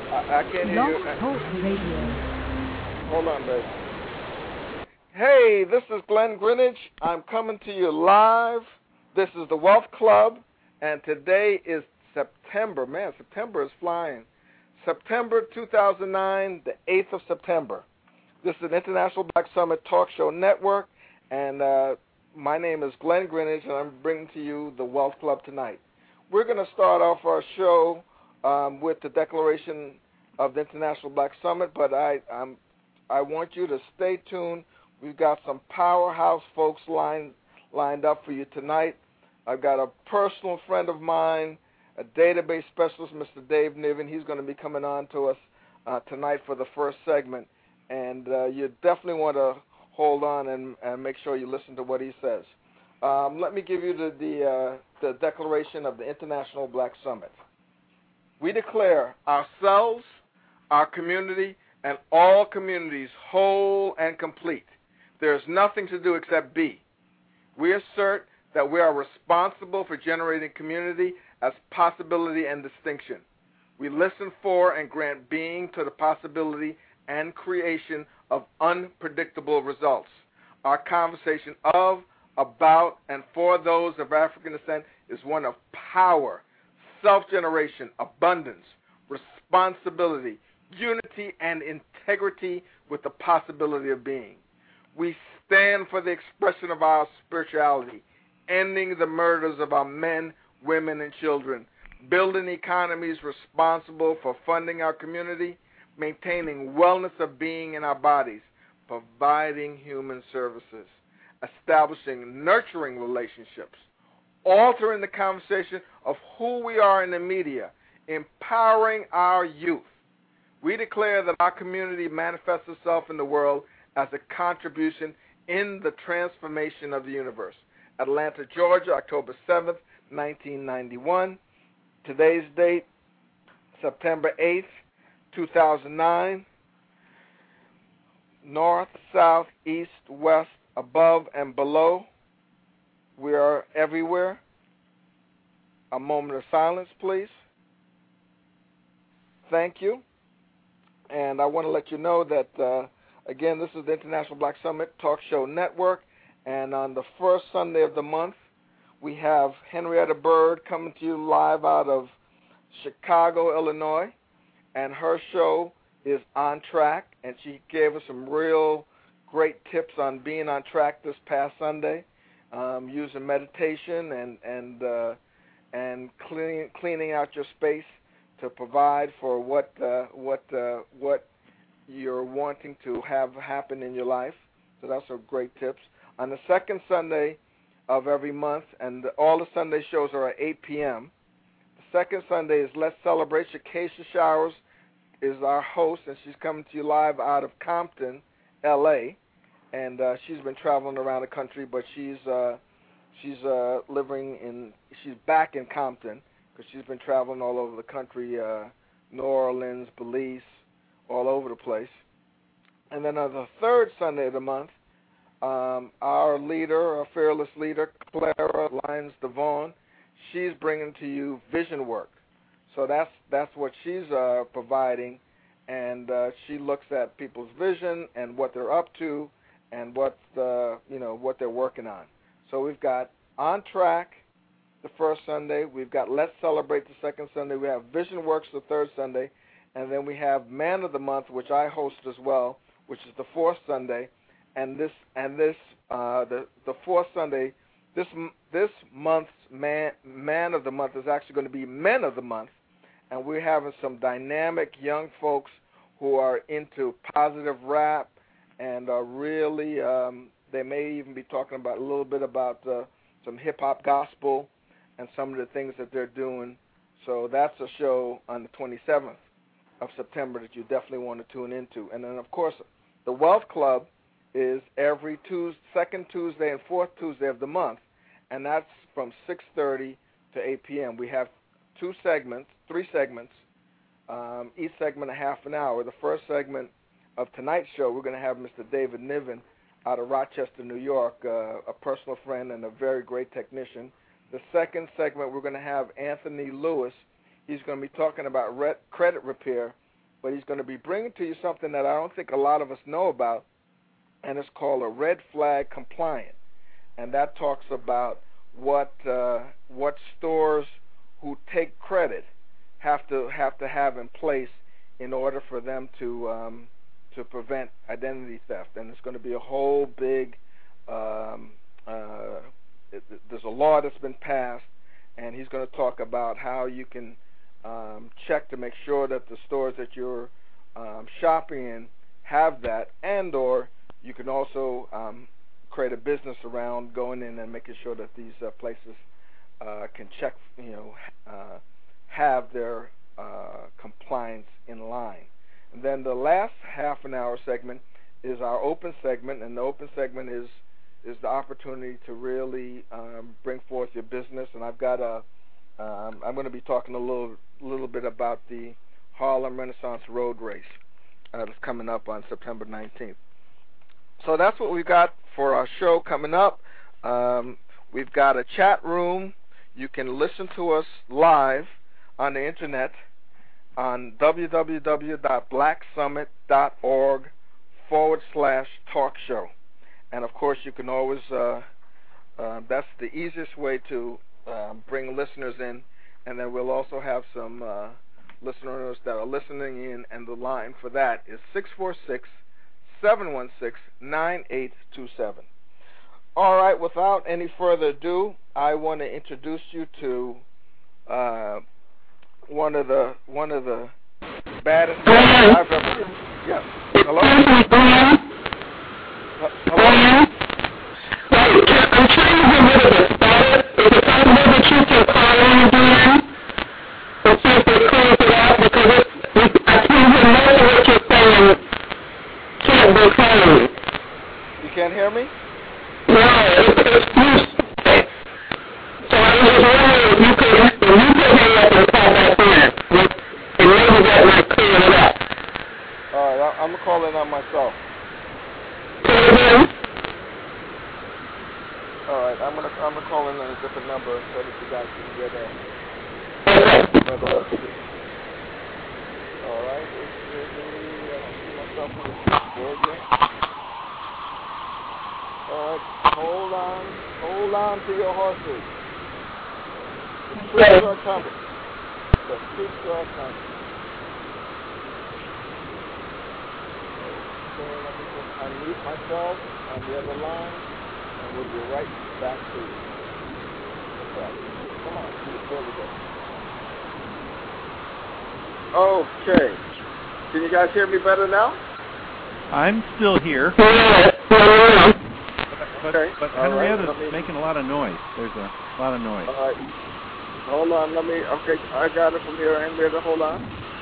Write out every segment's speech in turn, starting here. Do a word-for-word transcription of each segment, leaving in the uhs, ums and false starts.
I, I can't hear you. Blog Talk Radio. Hold on, baby. Hey, this is Glenn Greenidge. I'm coming to you live. This is the Wealth Club, and today is September. Man, September is flying. September two thousand nine, the eighth of September. This is an International Black Summit Talk Show Network, and uh, my name is Glenn Greenidge, and I'm bringing to you the Wealth Club tonight. We're going to start off our show um, with the declaration of the International Black Summit, but I I'm, I want you to stay tuned. We've got some powerhouse folks lined lined up for you tonight. I've got a personal friend of mine, a database specialist, Mister Dave Niven. He's going to be coming on to us uh, tonight for the first segment, and uh, you definitely want to hold on and, and make sure you listen to what he says. Um, let me give you the the, uh, the declaration of the International Black Summit. We declare ourselves, our community, and all communities whole and complete. There is nothing to do except be. We assert that we are responsible for generating community as possibility and distinction. We listen for and grant being to the possibility and creation of unpredictable results. Our conversation of, about, and for those of African descent is one of power, self-generation, abundance, responsibility, unity, and integrity with the possibility of being. We stand for the expression of our spirituality, ending the murders of our men, women, and children, building economies responsible for funding our community, maintaining wellness of being in our bodies, providing human services, establishing nurturing relationships, altering the conversation of who we are in the media, empowering our youth. We declare that our community manifests itself in the world as a contribution in the transformation of the universe. Atlanta, Georgia, October seventh, nineteen ninety-one. Today's date, September eighth, two thousand nine. North, south, east, west, above, and below. We are everywhere. A moment of silence, please. Thank you. And I want to let you know that, uh, again, this is the International Black Summit Talk Show Network. And on the first Sunday of the month, we have Henrietta Bird coming to you live out of Chicago, Illinois. And her show is On Track. And she gave us some real great tips on being on track this past Sunday, um, using meditation and and uh, and cleaning cleaning out your space to provide for what uh, what uh, what you're wanting to have happen in your life. So that's some great tips. On the second Sunday of every month, and all the Sunday shows are at eight p.m. The second Sunday is Let's Celebrate. Shakeisha Showers is our host, and she's coming to you live out of Compton, L A, and uh, she's been traveling around the country, but she's uh, she's uh, living in she's back in Compton because she's been traveling all over the country, uh, New Orleans, Belize, all over the place. And then on the third Sunday of the month, um, our leader, our fearless leader, Clara Lyons Devon, she's bringing to you vision work. So that's that's what she's uh, providing, and uh, she looks at people's vision and what they're up to, and what the you know what they're working on. So we've got On Track the first Sunday, we've got Let's Celebrate the second Sunday, we have Vision Works the third Sunday, and then we have Man of the Month, which I host as well, which is the fourth Sunday, and this and this uh, the the fourth Sunday, this this month's Man Man of the Month is actually going to be Men of the Month, and we're having some dynamic young folks who are into positive rap and are really um, they may even be talking about a little bit about uh, some hip hop gospel and some of the things that they're doing. So that's a show on the twenty-seventh of September that you definitely want to tune into. And then, of course, the Wealth Club is every Tuesday, second Tuesday and fourth Tuesday of the month, and that's from six thirty to eight p.m. We have two segments, three segments, um, each segment a half an hour. The first segment of tonight's show, we're going to have Mister David Niven out of Rochester, New York, uh, a personal friend and a very great technician. The second segment, we're going to have Anthony Lewis. He's going to be talking about re- credit repair but he's going to be bringing to you something that I don't think a lot of us know about, and it's called a red flag compliant, and that talks about what uh, what stores who take credit have to have to have in place in order for them to um, to prevent identity theft. And it's going to be a whole big um, uh, it, there's a law that's been passed, and he's going to talk about how you can um, check to make sure that the stores that you're um, shopping in have that, and or you can also um, create a business around going in and making sure that these uh, places uh, can check, you know, uh, have their uh, compliance in line. And then the last half an hour segment is our open segment, and the open segment is is the opportunity to really um, bring forth your business. And I've got a, um, I'm going to be talking a little little bit about the Harlem Renaissance Road Race uh, that's coming up on September nineteenth. So that's what we've got for our show coming up. Um, we've got a chat room. You can listen to us live on the internet on www.blacksummit.org forward slash talk show. And of course, you can always, uh, uh, that's the easiest way to uh, bring listeners in. And then we'll also have some uh, listeners that are listening in, and the line for that is six four six, seven one six, nine eight two seven. All right, without any further ado, I want to introduce you to uh, one of the one of the baddest guys I've ever seen. Yes. Hello? Hello? I'm trying to get rid of this status. Is it possible that you can call in again and see if they close it out? Because it's, I can't hear most of what you're saying. Can't be closed. You can't hear me? No, it's, it's loose. So I was just wondering if you could, if you could hang up and call back in. And maybe that might clear it up. All right, I'm going to call in on myself. All right, I'm gonna I'm gonna call in on a different number so that you guys can get a. All right, it's really uh, see myself in the Georgia. All right, hold on, hold on to your horses. The troops are coming. The troops are coming. Okay, let me just unmute myself on the other line. And we'll be right back to you. Okay. Come on, there we go. Okay. Can you guys hear me better now? I'm still here. But, okay. but Henrietta's right, me... making a lot of noise. There's a lot of noise. All right. Hold on. Let me. Okay, I got it from here. Henrietta, hold on.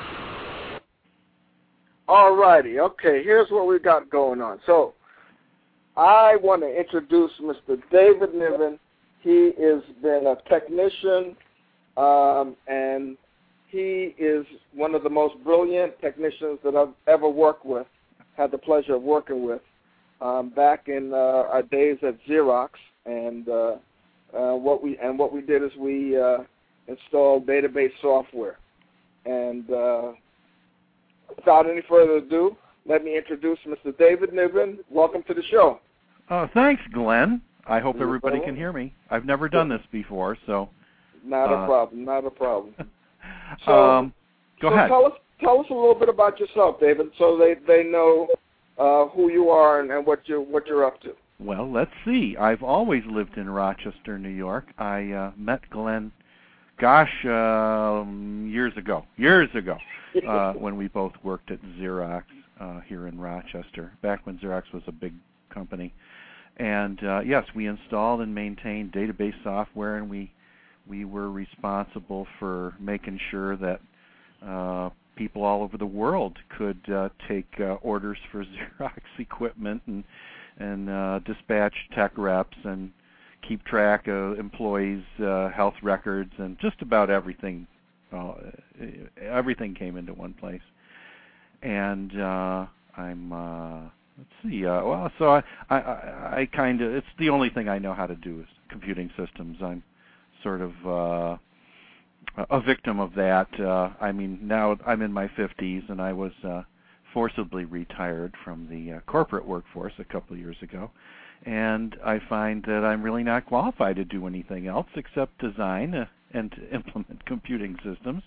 All righty. Okay. Here's what we got going on. So, I want to introduce Mister David Niven. He has been a technician, um, and he is one of the most brilliant technicians that I've ever worked with, had the pleasure of working with, um, back in uh, our days at Xerox. And uh, uh, what we and what we did is we uh, installed database software. And uh, without any further ado, let me introduce Mister David Niven. Welcome to the show. Oh, thanks, Glenn. I hope everybody can hear me. I've never done this before, so. Not uh, a problem. Not a problem. So, um, go so ahead. Tell us, tell us a little bit about yourself, David, so they they know uh, who you are and, and what you what you're up to. Well, let's see. I've always lived in Rochester, New York. I uh, met Glenn, gosh, um, years ago. Years ago, uh, when we both worked at Xerox uh, here in Rochester. Back when Xerox was a big company. And uh, yes, we installed and maintained database software, and we we were responsible for making sure that uh, people all over the world could uh, take uh, orders for Xerox equipment and and uh, dispatch tech reps and keep track of employees' uh, health records and just about everything. Uh, everything came into one place. And uh, I'm. Uh, Let's see. Uh, well, so I, I, I, I kind of, it's the only thing I know how to do is computing systems. I'm sort of uh, a victim of that. Uh, I mean, now I'm in my fifties, and I was uh, forcibly retired from the uh, corporate workforce a couple of years ago, and I find that I'm really not qualified to do anything else except design uh, and to implement computing systems.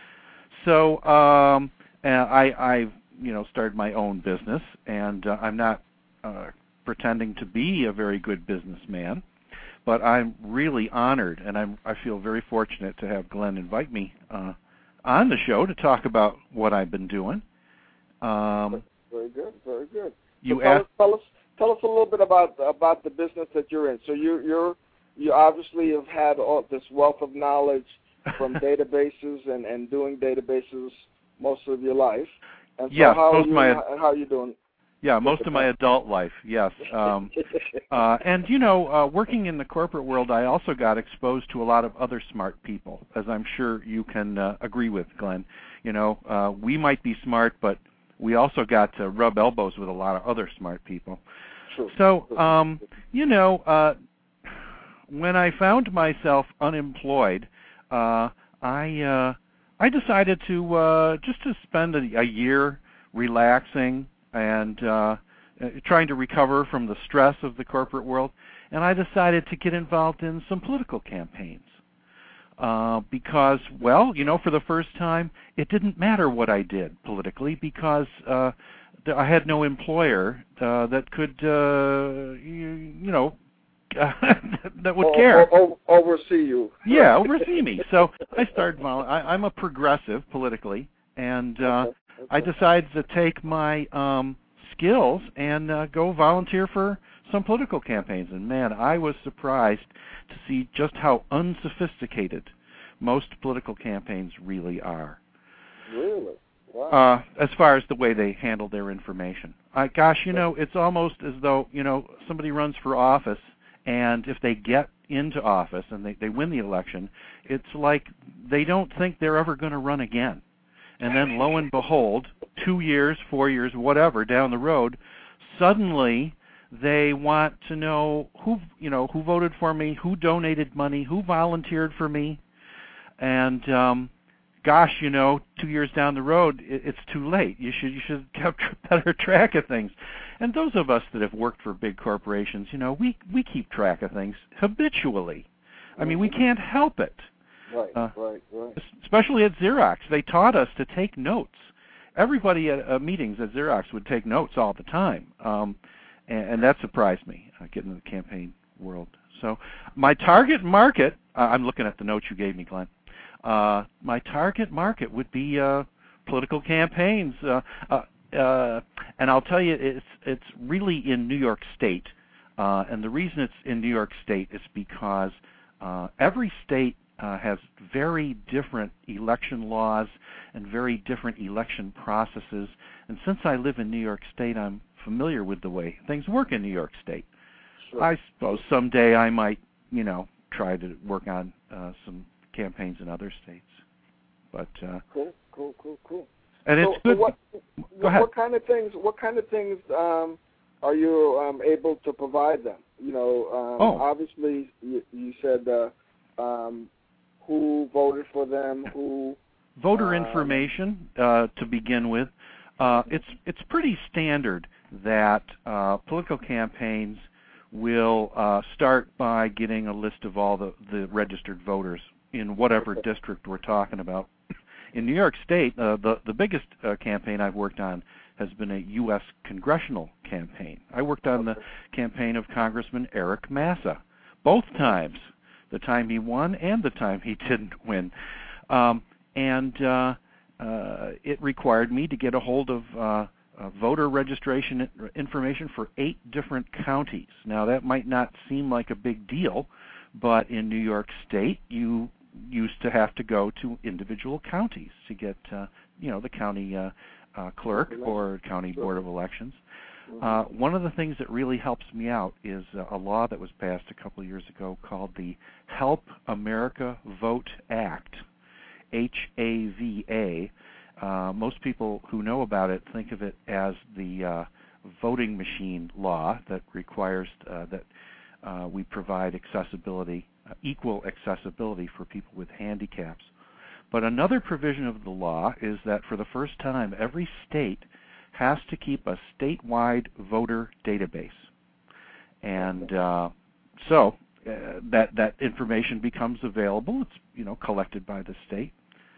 So um, I, I've you know started my own business, and uh, I'm not uh, pretending to be a very good businessman, but I'm really honored, and I'm, I feel very fortunate to have Glenn invite me uh, on the show to talk about what I've been doing. Um, very good, very good. You so tell, asked, us, tell us, tell us a little bit about about the business that you're in. So you you're you obviously have had all this wealth of knowledge from databases and, and doing databases most of your life. And so yes, how most are you, my how are you doing? Yeah, most of my adult life, yes. Um, uh, and, you know, uh, working in the corporate world, I also got exposed to a lot of other smart people, as I'm sure you can uh, agree with, Glenn. You know, uh, we might be smart, but we also got to rub elbows with a lot of other smart people. True. So, um, you know, uh, when I found myself unemployed, uh, I uh, I decided to uh, just to spend a, a year relaxing, and uh, trying to recover from the stress of the corporate world, and I decided to get involved in some political campaigns uh, because, well, you know, for the first time, it didn't matter what I did politically because uh, I had no employer uh, that could, uh, you, you know, that would care. O- o- oversee you. Yeah, oversee me. So I started. Well, I, I'm a progressive politically, and uh, Okay. Okay. I decided to take my um, skills and uh, go volunteer for some political campaigns. And man, I was surprised to see just how unsophisticated most political campaigns really are. Really? Wow. Uh, as far as the way they handle their information. I, gosh, you know, it's almost as though, you know, somebody runs for office, and if they get into office and they, they win the election, it's like they don't think they're ever going to run again. And then, lo and behold, two years, four years, whatever, down the road, suddenly they want to know who, you know, who voted for me, who donated money, who volunteered for me, and um, gosh, you know, two years down the road, it, it's too late. You should you should have better track of things. And those of us that have worked for big corporations, you know, we we keep track of things habitually. I mean, we can't help it. Right, uh, right, right. Especially at Xerox, they taught us to take notes. Everybody at uh, meetings at Xerox would take notes all the time, um, and, and that surprised me, uh, getting into the campaign world. So my target market, uh, I'm looking at the notes you gave me, Glenn. Uh, my target market would be uh, political campaigns, uh, uh, uh, and I'll tell you, it's it's really in New York State, uh, and the reason it's in New York State is because uh, every state Uh, has very different election laws and very different election processes. And since I live in New York State, I'm familiar with the way things work in New York State. Sure. I suppose someday I might, you know, try to work on uh, some campaigns in other states. But uh, cool, cool, cool, cool. And so, it's good. So what, Go ahead. What kind of things? What kind of things um, are you um, able to provide them? You know, um, oh. obviously you, you said. Uh, um, Who voted for them? Who voter um, information uh, to begin with. Uh, it's it's pretty standard that uh, political campaigns will uh, start by getting a list of all the, the registered voters in whatever okay. district we're talking about. In New York State, uh, the the biggest uh, campaign I've worked on has been a U S congressional campaign. I worked on okay. the campaign of Congressman Eric Massa, both times. The time he won and the time he didn't win. Um, and uh, uh, it required me to get a hold of uh, uh, voter registration information for eight different counties. Now, that might not seem like a big deal, but in New York State, you used to have to go to individual counties to get, uh, you know, the county uh, uh, clerk or county board of elections. Uh, one of the things that really helps me out is uh, a law that was passed a couple of years ago called the Help America Vote Act, H A V A. Uh, most people who know about it think of it as the uh, voting machine law that requires uh, that uh, we provide accessibility, uh, equal accessibility for people with handicaps But another provision of the law is that for the first time, every state has to keep a statewide voter database. And uh, so uh, that that information becomes available. It's, you know, collected by the state.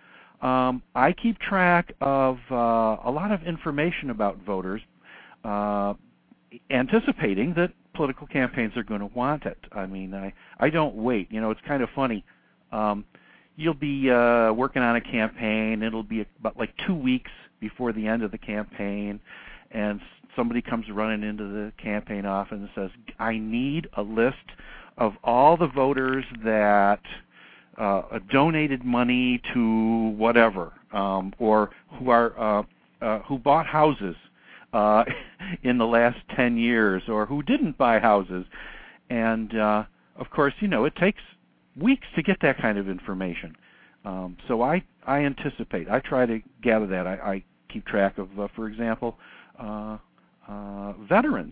Um, I keep track of uh, a lot of information about voters, uh, anticipating that political campaigns are going to want it. I mean, I, I don't wait. You know, it's kind of funny. Um, you'll be uh, working on a campaign. It'll be about like two weeks before the end of the campaign, and somebody comes running into the campaign office and says, I need a list of all the voters that uh, donated money to whatever, um, or who are uh, uh, who bought houses uh, in the last ten years, or who didn't buy houses. And uh, of course, you know, it takes weeks to get that kind of information. Um, so I, I anticipate. I try to gather that. I, I keep track of, uh, for example, uh, uh, veterans.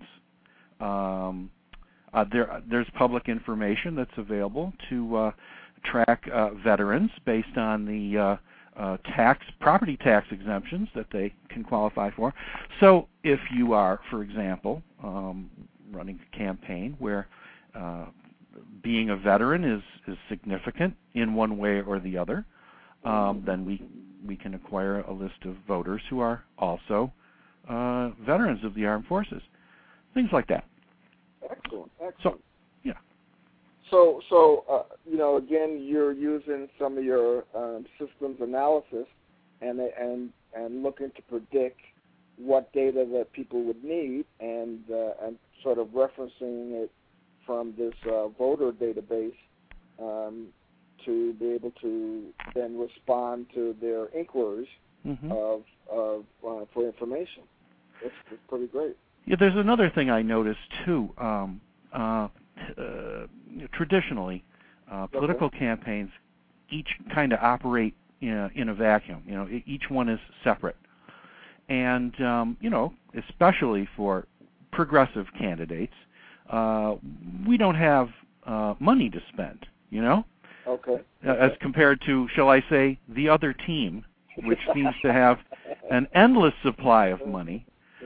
Um, uh, there, there's public information that's available to uh, track uh, veterans based on the uh, uh, tax, property tax exemptions that they can qualify for. So if you are, for example, um, running a campaign where uh, being a veteran is, is significant in one way or the other, um, then we we can acquire a list of voters who are also uh, veterans of the armed forces, things like that. Excellent, excellent. So, yeah. So, so uh, you know, again, you're using some of your um, systems analysis and and and looking to predict what data that people would need, and uh, and sort of referencing it from this uh, voter database um, to be able to then respond to their inquiries mm-hmm. of, of uh, for information. It's, it's pretty great. Yeah, there's another thing I noticed too. Um, uh, uh, traditionally, uh, political okay. campaigns each kind of operate in a, in a vacuum. You know, each one is separate, and um, you know, especially for progressive candidates. Uh, we don't have uh, money to spend, you know, okay. uh, as compared to, shall I say, the other team, which seems to have an endless supply of money.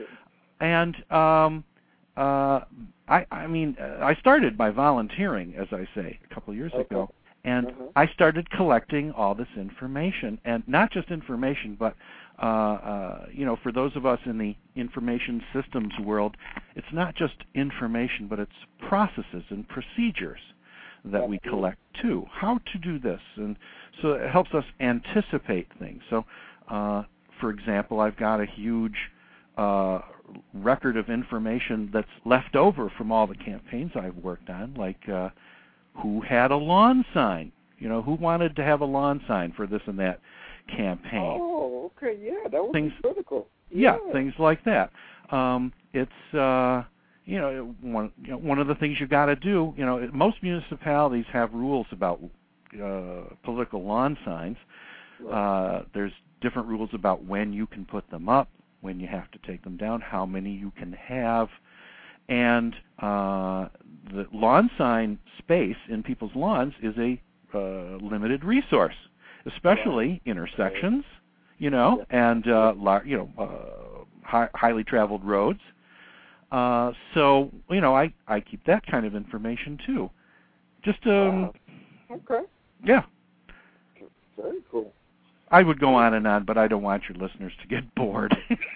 And um, uh, I, I mean, I started by volunteering, as I say, a couple of years okay. ago, and uh-huh. I started collecting all this information, and not just information, but Uh, uh, you know, for those of us in the information systems world, it's not just information, but it's processes and procedures that we collect too. How to do this, and so it helps us anticipate things. So, uh, for example, I've got a huge uh, record of information that's left over from all the campaigns I've worked on, like uh, who had a lawn sign, you know, who wanted to have a lawn sign for this and that campaign. Oh, okay, yeah, that would things, be critical. Yeah, yeah, things like that. Um, it's uh, you know one you know, one of the things you got to do. You know, most municipalities have rules about uh, political lawn signs. Right. Uh, there's different rules about when you can put them up, when you have to take them down, how many you can have, and uh, the lawn sign space in people's lawns is a uh, limited resource. Especially right. intersections, you know, yeah. and uh, lar- you know, uh, high, highly traveled roads. Uh, so, you know, I, I keep that kind of information too. Just um, wow. okay, yeah. Very cool. I would go on and on, but I don't want your listeners to get bored.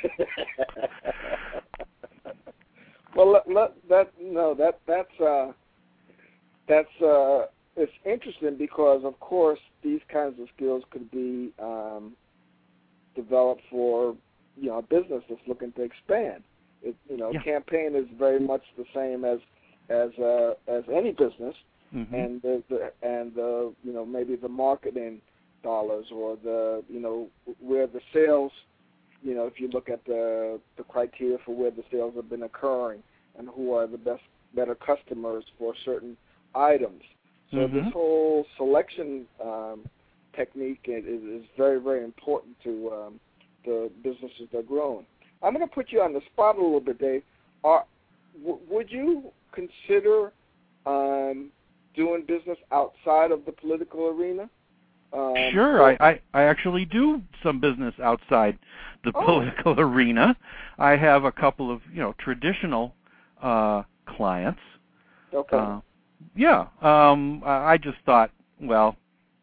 Well, let, let, that no, that that's uh, that's uh, it's interesting because, of course, these kinds of skills could be um, developed for, you know, a business that's looking to expand. It, you know, yeah. campaign is very much the same as as uh, as any business, mm-hmm. and the, the and the you know maybe the marketing dollars or the you know where the sales, you know, if you look at the the criteria for where the sales have been occurring and who are the best better customers for certain items. So mm-hmm. this whole selection um, technique is, is very, very important to um, the businesses that are growing. I'm going to put you on the spot a little bit, Dave. Are, w- would you consider um, doing business outside of the political arena? Um, sure. so, I, I, I actually do some business outside the oh. political arena. I have a couple of, you know, traditional uh, clients. Okay. Uh, yeah. Um, I, I just thought, well,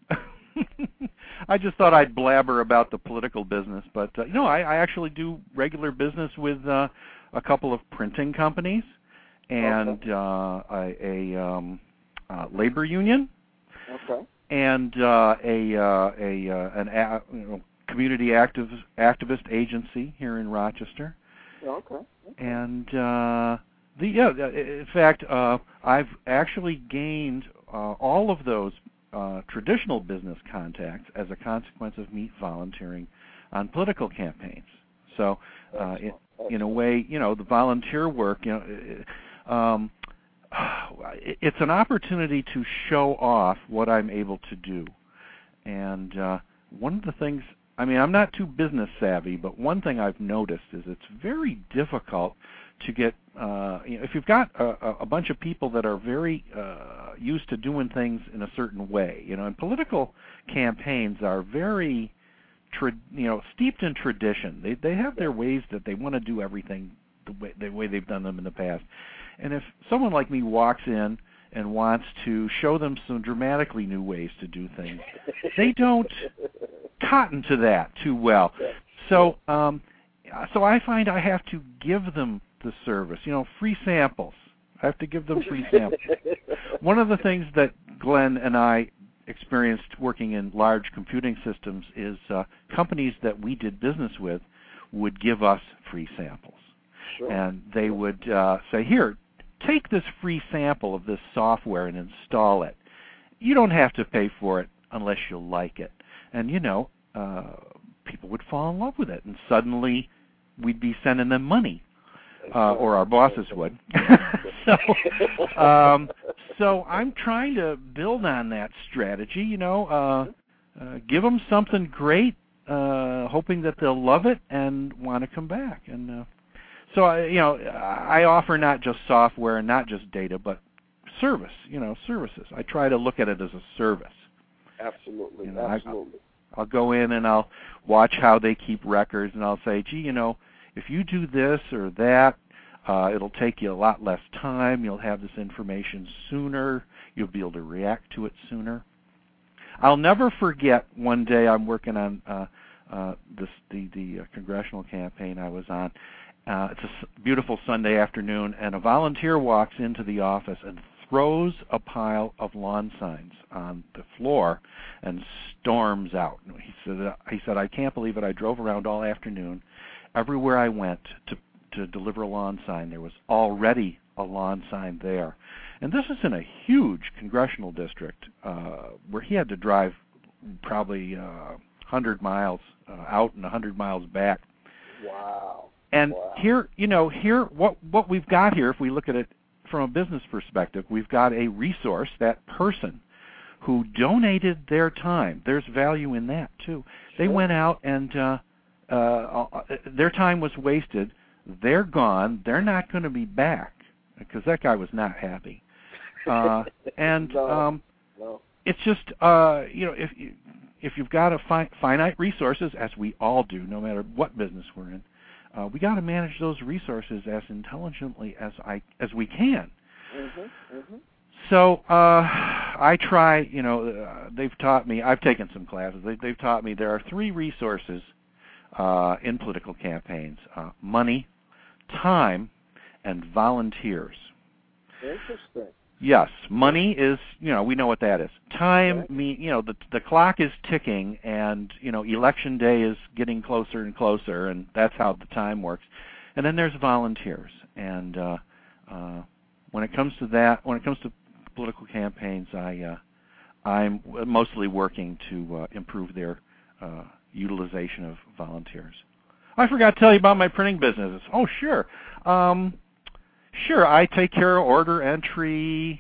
I just thought I'd blabber about the political business. But, uh, you know, I, I actually do regular business with uh, a couple of printing companies and okay. uh, a, a um, uh, labor union. Okay. And uh, a uh, a uh, an a, you know, community active activist agency here in Rochester. Okay. okay. And uh, the yeah, in fact, uh, I've actually gained uh, all of those uh, traditional business contacts as a consequence of me volunteering on political campaigns. So, uh, in, in a way, you know, the volunteer work, you know. Um, it's an opportunity to show off what I'm able to do. And uh, one of the things, I mean, I'm not too business savvy, but one thing I've noticed is it's very difficult to get, uh, you know, if you've got a, a bunch of people that are very uh, used to doing things in a certain way, you know, and political campaigns are very, tra- you know, steeped in tradition. They they have their ways that they want to do everything the way, the way they've done them in the past. And if someone like me walks in and wants to show them some dramatically new ways to do things, they don't cotton to that too well. So, um, so I find I have to give them the service. You know, free samples. I have to give them free samples. One of the things that Glenn and I experienced working in large computing systems is uh, companies that we did business with would give us free samples. Sure. And they would uh, say, here, take this free sample of this software and install it. You don't have to pay for it unless you like it. And, you know, uh, people would fall in love with it. And suddenly we'd be sending them money, uh, or our bosses would. so, um, so I'm trying to build on that strategy, you know, uh, uh, give them something great, uh, hoping that they'll love it and want to come back. And uh, So, you know, I offer not just software and not just data, but service, you know, services. I try to look at it as a service. Absolutely, you know, absolutely. I, I'll go in and I'll watch how they keep records, and I'll say, gee, you know, if you do this or that, uh, it'll take you a lot less time. You'll have this information sooner. You'll be able to react to it sooner. I'll never forget one day I'm working on uh, uh, this, the, the uh, congressional campaign I was on. Uh, it's a beautiful Sunday afternoon, and a volunteer walks into the office and throws a pile of lawn signs on the floor and storms out. He said, he said, I can't believe it. I drove around all afternoon. Everywhere I went to, to deliver a lawn sign, there was already a lawn sign there. And this is in a huge congressional district uh, where he had to drive probably uh, one hundred miles uh, out and one hundred miles back. Wow. And wow. here, you know, here, what what we've got here, if we look at it from a business perspective, we've got a resource, that person who donated their time. There's value in that, too. They Sure. went out and uh, uh, their time was wasted. They're gone. They're not going to be back because that guy was not happy. Uh, and no. um, no. it's just, uh, you know, if you, if you've got a fi- finite resources, as we all do, no matter what business we're in, Uh, we got to manage those resources as intelligently as I as we can. Mm-hmm, mm-hmm. So uh, I try. You know, uh, they've taught me. I've taken some classes. They, they've taught me there are three resources uh, in political campaigns: uh, money, time, and volunteers. Interesting. Yes, money is, you know, we know what that is. Time, Okay. me, you know, the the clock is ticking, and you know, election day is getting closer and closer, and that's how the time works. And then there's volunteers, and uh, uh, when it comes to that, when it comes to political campaigns, I uh, I'm mostly working to uh, improve their uh, utilization of volunteers. I forgot to tell you about my printing business. Oh, sure. Um, Sure, I take care of order entry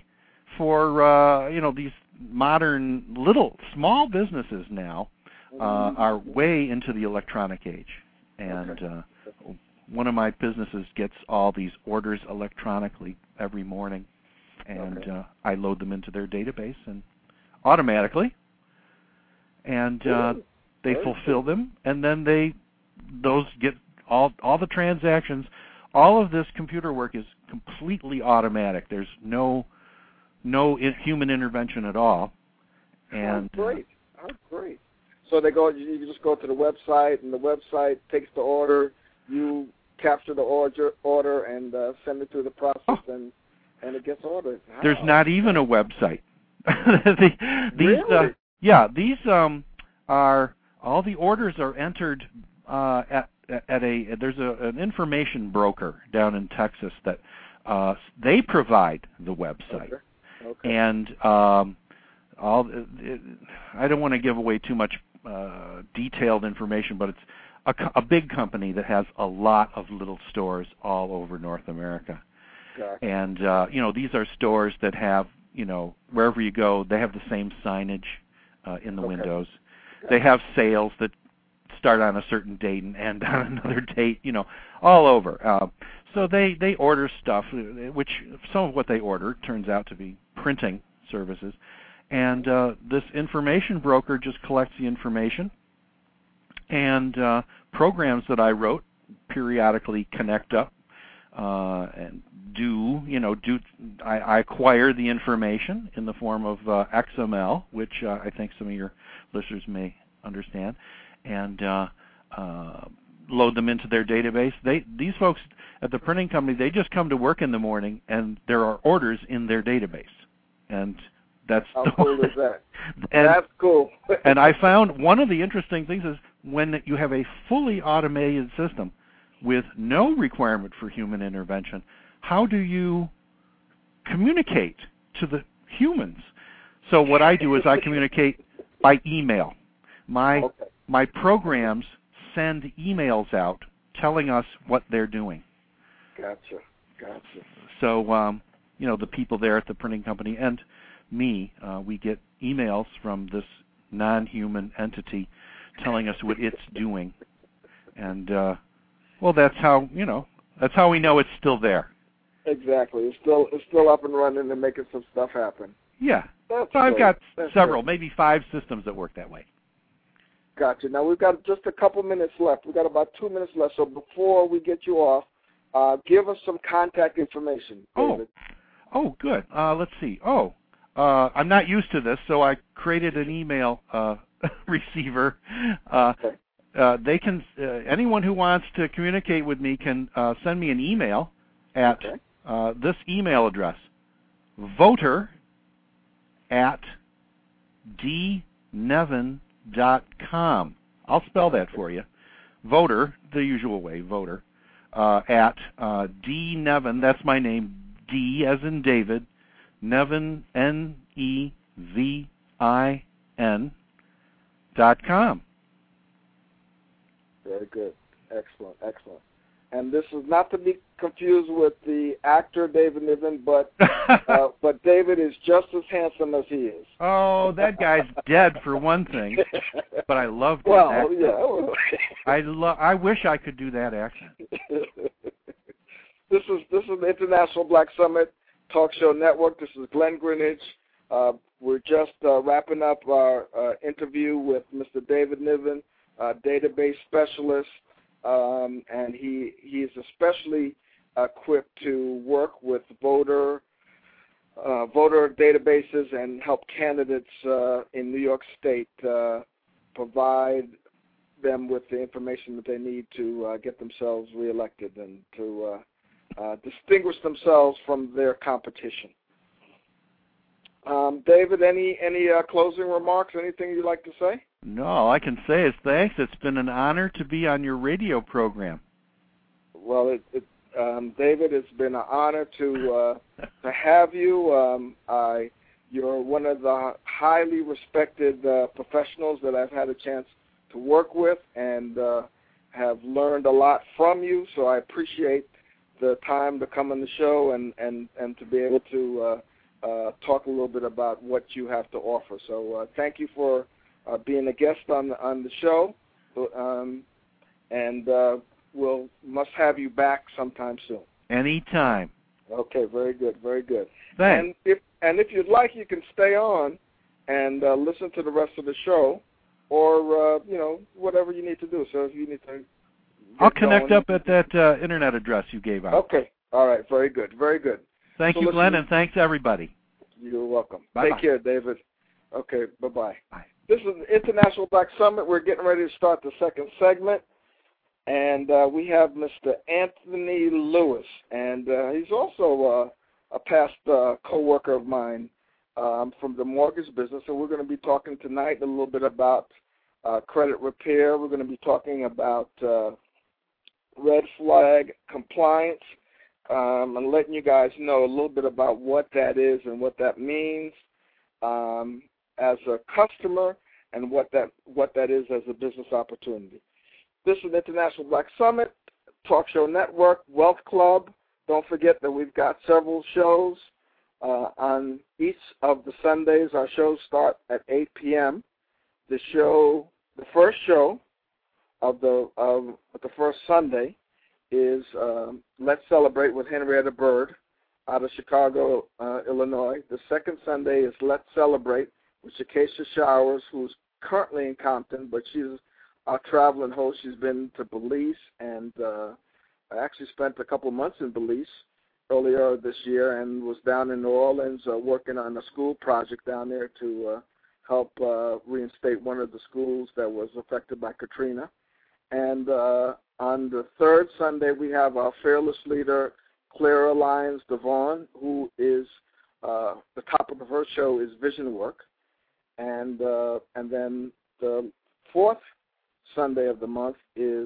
for uh, you know, these modern little small businesses now uh, are way into the electronic age, and Okay. uh, one of my businesses gets all these orders electronically every morning, and Okay. uh, I load them into their database and automatically, and uh, they fulfill them, and then they those get all all the transactions. All of this computer work is completely automatic. There's no no human intervention at all. And oh, great. Oh, great. So they go. You just go to the website, and the website takes the order. You capture the order, order, and uh, send it through the process, oh. and and it gets ordered. Wow. There's not even a website. the, these, really? Uh, yeah. These um are all the orders are entered uh, at at a there's a, an information broker down in Texas that uh, they provide the website, okay. Okay. and um, all it, I don't want to give away too much uh, detailed information, but it's a, a big company that has a lot of little stores all over North America, okay. and uh, you know these are stores that have you know wherever you go they have the same signage uh, in the okay. windows. Okay. They have sales that start on a certain date and end on another date, you know, all over. Uh, so they, they order stuff, which some of what they order turns out to be printing services. And uh, this information broker just collects the information, and uh, programs that I wrote periodically connect up uh, and do, you know, do I, I acquire the information in the form of uh, X M L, which uh, I think some of your listeners may understand, and uh, uh, load them into their database. They these folks at the printing company, they just come to work in the morning, and there are orders in their database, and that's how cool is that? and, that's cool. And I found one of the interesting things is when you have a fully automated system with no requirement for human intervention, how do you communicate to the humans? So what I do is I communicate by email. My okay. my programs send emails out telling us what they're doing. Gotcha. Gotcha. So um, you know, the people there at the printing company and me, uh, we get emails from this non-human entity telling us what it's doing, and uh, well, that's how you know. That's how we know it's still there. Exactly. It's still it's still up and running and making some stuff happen. Yeah. That's so I've great. got That's several, great. maybe five systems that work that way. Gotcha. Now we've got just a couple minutes left. We've got about two minutes left. So before we get you off, uh, give us some contact information, David. Oh, oh, good. Uh, let's see. Oh, uh, I'm not used to this, so I created an email uh, receiver. Uh, okay. uh, they can uh, anyone who wants to communicate with me can uh, send me an email at okay. uh, this email address: voter at d nevin dot com. I'll spell that for you. Voter, the usual way, voter, uh, at uh, D Nevin, that's my name, D as in David, Nevin, N E V I N, dot com. Very good. Excellent, excellent. And this is not to be confused with the actor David Niven, but uh, but David is just as handsome as he is. Oh, that guy's dead for one thing. But I love that well, accent. yeah. I lo- I wish I could do that accent. This is this is the International Black Summit Talk Show Network. This is Glenn Greenidge. Uh, we're just uh, wrapping up our uh, interview with Mister David Niven, uh, database specialist. Um, and he he is especially equipped to work with voter uh, voter databases and help candidates uh, in New York State uh, provide them with the information that they need to uh, get themselves reelected and to uh, uh, distinguish themselves from their competition. Um, David, any any uh, closing remarks? Anything you'd like to say? No, all I can say is thanks. It's been an honor to be on your radio program. Well, it, it, um, David, it's been an honor to uh, to have you. Um, I, you're one of the highly respected uh, professionals that I've had a chance to work with and uh, have learned a lot from you. So I appreciate the time to come on the show and, and, and to be able to uh, uh, talk a little bit about what you have to offer. So uh, thank you for Uh, being a guest on the, on the show, um, and uh, we'll must have you back sometime soon. Anytime. Okay, very good, very good. Thanks. And if and if you'd like, you can stay on and uh, listen to the rest of the show. or uh, you know, whatever you need to do. So if you need to, I'll connect going, up at that uh, internet address you gave out. Okay. All right. Very good. Very good. Thank so you, listen, Glenn, and thanks everybody. You're welcome. Bye-bye. Take care, David. Okay. Bye-bye. Bye. This is the International Black Summit. We're getting ready to start the second segment. And uh, we have Mister Anthony Lewis, and uh, he's also uh, a past uh, co-worker of mine um, from the mortgage business. And we're going to be talking tonight a little bit about uh, credit repair. We're going to be talking about uh, red flag compliance, um, and letting you guys know a little bit about what that is and what that means um, as a customer, and what that what that is as a business opportunity. This is the International Black Summit, Talk Show Network, Wealth Club. Don't forget that we've got several shows uh, on each of the Sundays. Our shows start at eight p.m. The show, the first show of the of the first Sunday is um, Let's Celebrate with Henrietta Bird out of Chicago, uh, Illinois. The second Sunday is Let's Celebrate with Acacia Showers, who's currently in Compton, but she's our traveling host. She's been to Belize, and uh, I actually spent a couple of months in Belize earlier this year, and was down in New Orleans uh, working on a school project down there to uh, help uh, reinstate one of the schools that was affected by Katrina. And uh, on the third Sunday, we have our fearless leader, Clara Lyons Devon, who is uh, the topic of her show is Vision Work, and uh, and then the fourth Sunday of the month is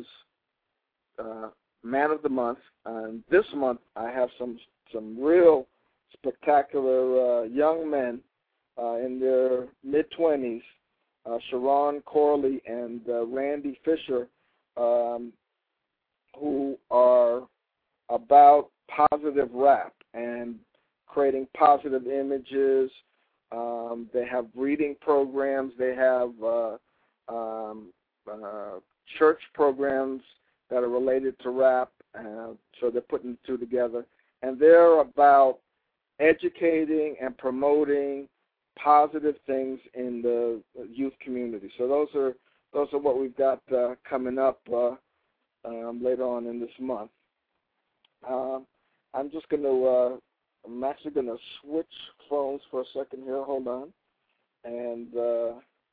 uh, Man of the Month, and this month I have some some real spectacular uh, young men uh, in their mid twenties, uh, Sharon Corley and uh, Randy Fisher, um, who are about positive rap and creating positive images. Um, they have reading programs. They have uh, um, Uh, church programs that are related to rap, uh, so they're putting the two together, and they're about educating and promoting positive things in the youth community. So those are those are what we've got uh, coming up uh, um, later on in this month. Uh, I'm just going to uh, I'm actually going to switch phones for a second here. Hold on, and. Uh,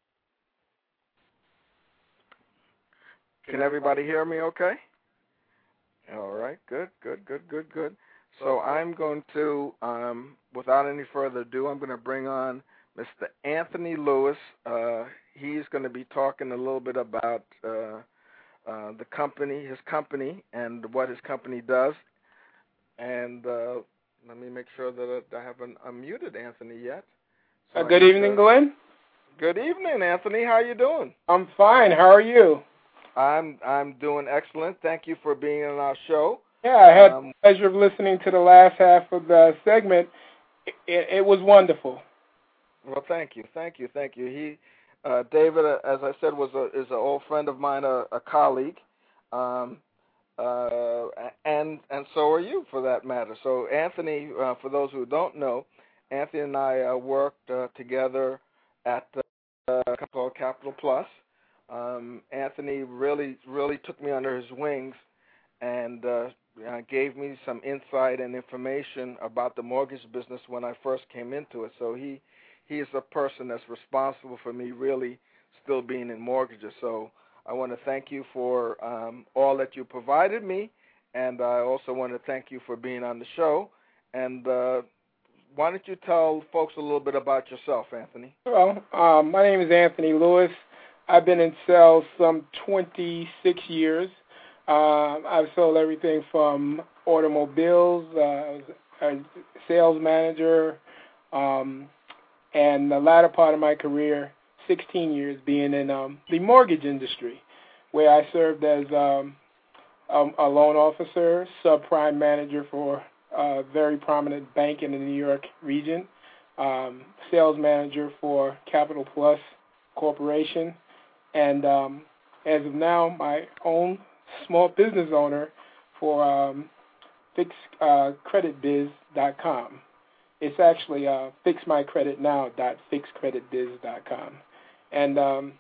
Can everybody hear me okay? All right, good, good, good, good, good. So I'm going to, um, without any further ado, I'm going to bring on Mister Anthony Lewis. Uh, he's going to be talking a little bit about uh, uh, the company, his company, and what his company does. And uh, let me make sure that I haven't unmuted Anthony yet. So uh, good evening, to... Glenn. Good evening, Anthony. How are you doing? I'm fine. How are you? I'm I'm doing excellent. Thank you for being on our show. Yeah, I had um, the pleasure of listening to the last half of the segment. It, it, it was wonderful. Well, thank you, thank you, thank you. He, uh, David, uh, as I said, was a is an old friend of mine, a, a colleague, um, uh, and and so are you, for that matter. So Anthony, uh, for those who don't know, Anthony and I uh, worked uh, together at uh, a company called Capital Plus. Um, Anthony really, really took me under his wings and uh, gave me some insight and information about the mortgage business when I first came into it. So he, he is a person that's responsible for me really still being in mortgages. So I want to thank you for um, all that you provided me, and I also want to thank you for being on the show. And uh, why don't you tell folks a little bit about yourself, Anthony? Well, um, my name is Anthony Lewis. I've been in sales some twenty-six years. Uh, I've sold everything from automobiles, uh, I was a sales manager, um, and the latter part of my career, sixteen years, being in um, the mortgage industry, where I served as um, a, a loan officer, subprime manager for a very prominent bank in the New York region, um, sales manager for Capital Plus Corporation, and um, as of now, my own small business owner for um, fix credit biz dot com. It's actually uh, fix my credit now dot fix credit biz dot com. And um,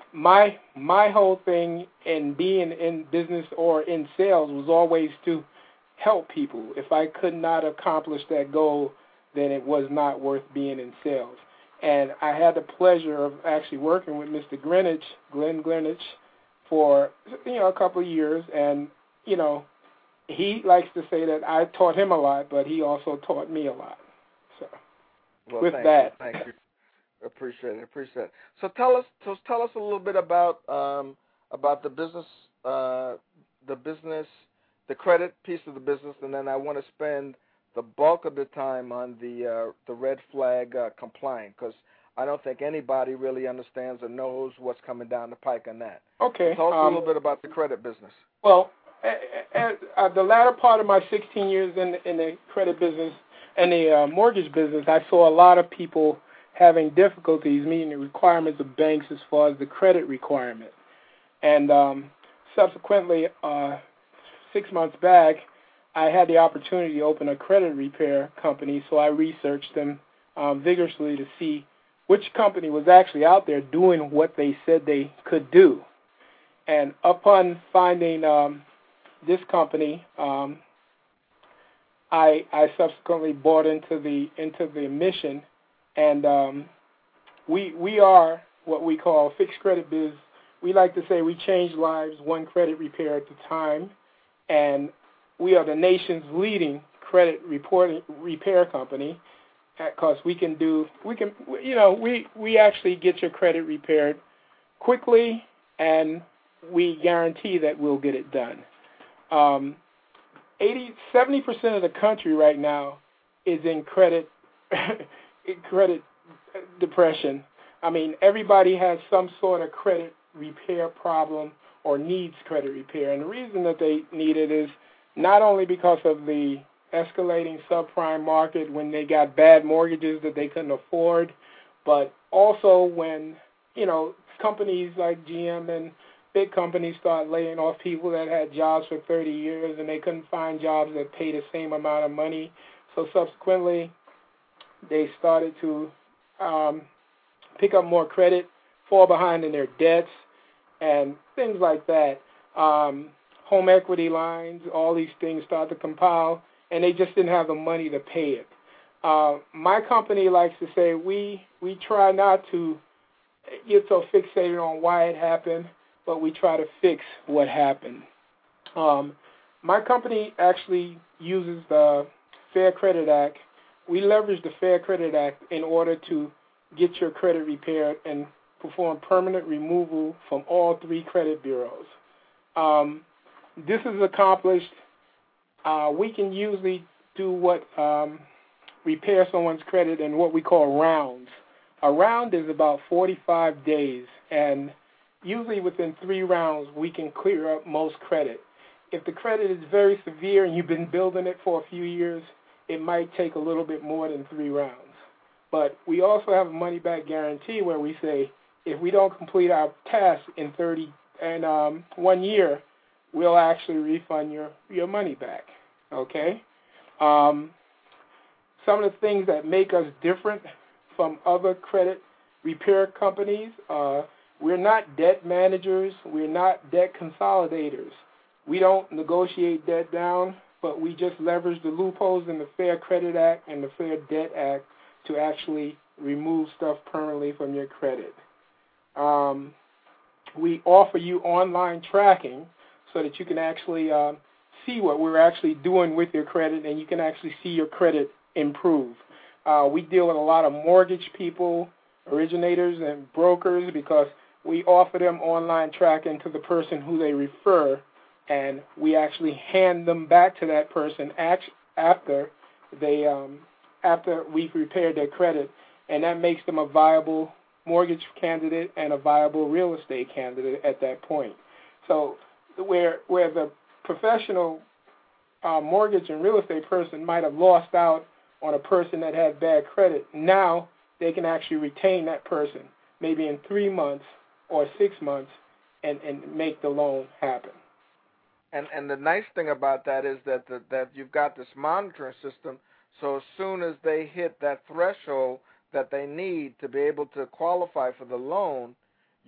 my my whole thing in being in business or in sales was always to help people. If I could not accomplish that goal, then it was not worth being in sales. And I had the pleasure of actually working with Mister Greenwich, Glenn Greenwich, for you know a couple of years, and you know he likes to say that I taught him a lot, but he also taught me a lot. So well, with thank that, you, thank you, appreciate it, appreciate it. So tell us, so tell us a little bit about um, about the business, uh, the business, the credit piece of the business, and then I want to spend the bulk of the time on the uh, the red flag uh, compliant, because I don't think anybody really understands or knows what's coming down the pike on that. Okay. So tell us um, a little bit about the credit business. Well, at, at the latter part of my sixteen years in, in the credit business and the uh, mortgage business, I saw a lot of people having difficulties meeting the requirements of banks as far as the credit requirement. And um, subsequently, uh, six months back, I had the opportunity to open a credit repair company, so I researched them um, vigorously to see which company was actually out there doing what they said they could do. And upon finding um, this company, um, I, I subsequently bought into the into the mission, and um, we we are what we call fixed credit biz. We like to say we change lives one credit repair at a time, and we are the nation's leading credit reporting repair company, because we can do we can you know we we actually get your credit repaired quickly, and we guarantee that we'll get it done. Um, eighty, seventy percent of the country right now is in credit credit depression. I mean, everybody has some sort of credit repair problem or needs credit repair, and the reason that they need it is not only because of the escalating subprime market when they got bad mortgages that they couldn't afford, but also when, you know, companies like G M and big companies start laying off people that had jobs for thirty years and they couldn't find jobs that pay the same amount of money. So subsequently, they started to um, pick up more credit, fall behind in their debts, and things like that. Um, home equity lines, all these things start to compile, and they just didn't have the money to pay it. Uh, my company likes to say we we try not to get so fixated on why it happened, but we try to fix what happened. Um, my company actually uses the Fair Credit Act. We leverage the Fair Credit Act in order to get your credit repaired and perform permanent removal from all three credit bureaus. Um, this is accomplished. Uh, we can usually do what um, repair someone's credit in what we call rounds. A round is about forty-five days, and usually within three rounds we can clear up most credit. If the credit is very severe and you've been building it for a few years, it might take a little bit more than three rounds. But we also have a money-back guarantee where we say if we don't complete our task in thirty and um, one year, we'll actually refund your, your money back. Okay? Um, some of the things that make us different from other credit repair companies, uh, we're not debt managers, we're not debt consolidators. We don't negotiate debt down, but we just leverage the loopholes in the Fair Credit Act and the Fair Debt Act to actually remove stuff permanently from your credit. Um, we offer you online tracking so that you can actually uh, see what we're actually doing with your credit, and you can actually see your credit improve. Uh, we deal with a lot of mortgage people, originators, and brokers because we offer them online tracking to the person who they refer, and we actually hand them back to that person after they um, after we've repaired their credit, and that makes them a viable mortgage candidate and a viable real estate candidate at that point. So where where the professional uh, mortgage and real estate person might have lost out on a person that had bad credit, now they can actually retain that person maybe in three months or six months and, and make the loan happen. And and the nice thing about that is that the, that you've got this monitoring system, so as soon as they hit that threshold that they need to be able to qualify for the loan,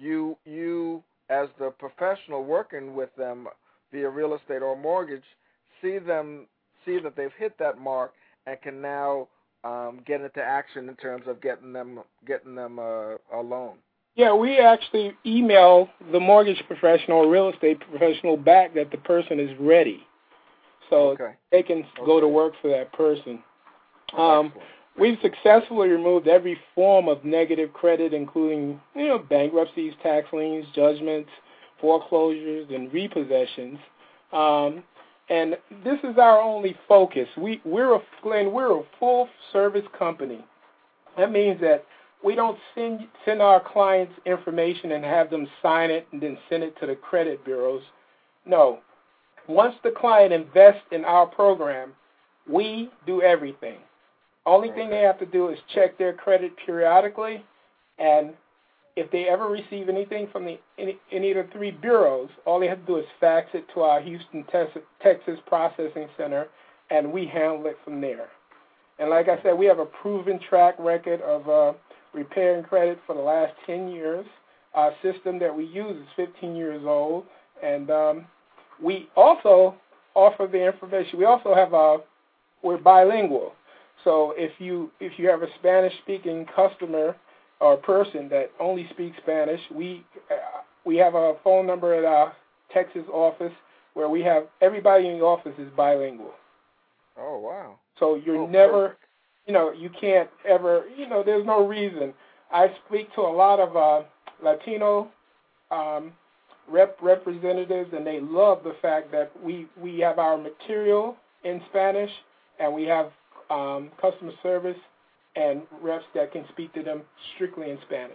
you you as the professional working with them via real estate or mortgage see them see that they've hit that mark and can now um, get into action in terms of getting them getting them a, a loan. Yeah, we actually email the mortgage professional or real estate professional back that the person is ready, so okay. they can okay. go to work for that person. Um, we've successfully removed every form of negative credit, including you know bankruptcies, tax liens, judgments, foreclosures, and repossessions. Um, and this is our only focus. We we're a Glenn, we're a full service company. That means that we don't send send our clients information and have them sign it and then send it to the credit bureaus. No. Once the client invests in our program, we do everything. Only thing they have to do is check their credit periodically, and if they ever receive anything from the any, any of the three bureaus, all they have to do is fax it to our Houston, Texas processing center, and we handle it from there. And like I said, we have a proven track record of uh, repairing credit for the last ten years. Our system that we use is fifteen years old, and um, we also offer the information. We also have a, we're bilingual. So if you if you have a Spanish-speaking customer or person that only speaks Spanish, we uh, we have a phone number at our Texas office where we have everybody in the office is bilingual. Oh, wow. So you're oh, never, perfect. you know, you can't ever, you know, there's no reason. I speak to a lot of uh, Latino um, rep representatives, and they love the fact that we, we have our material in Spanish, and we have um, customer service and reps that can speak to them strictly in Spanish.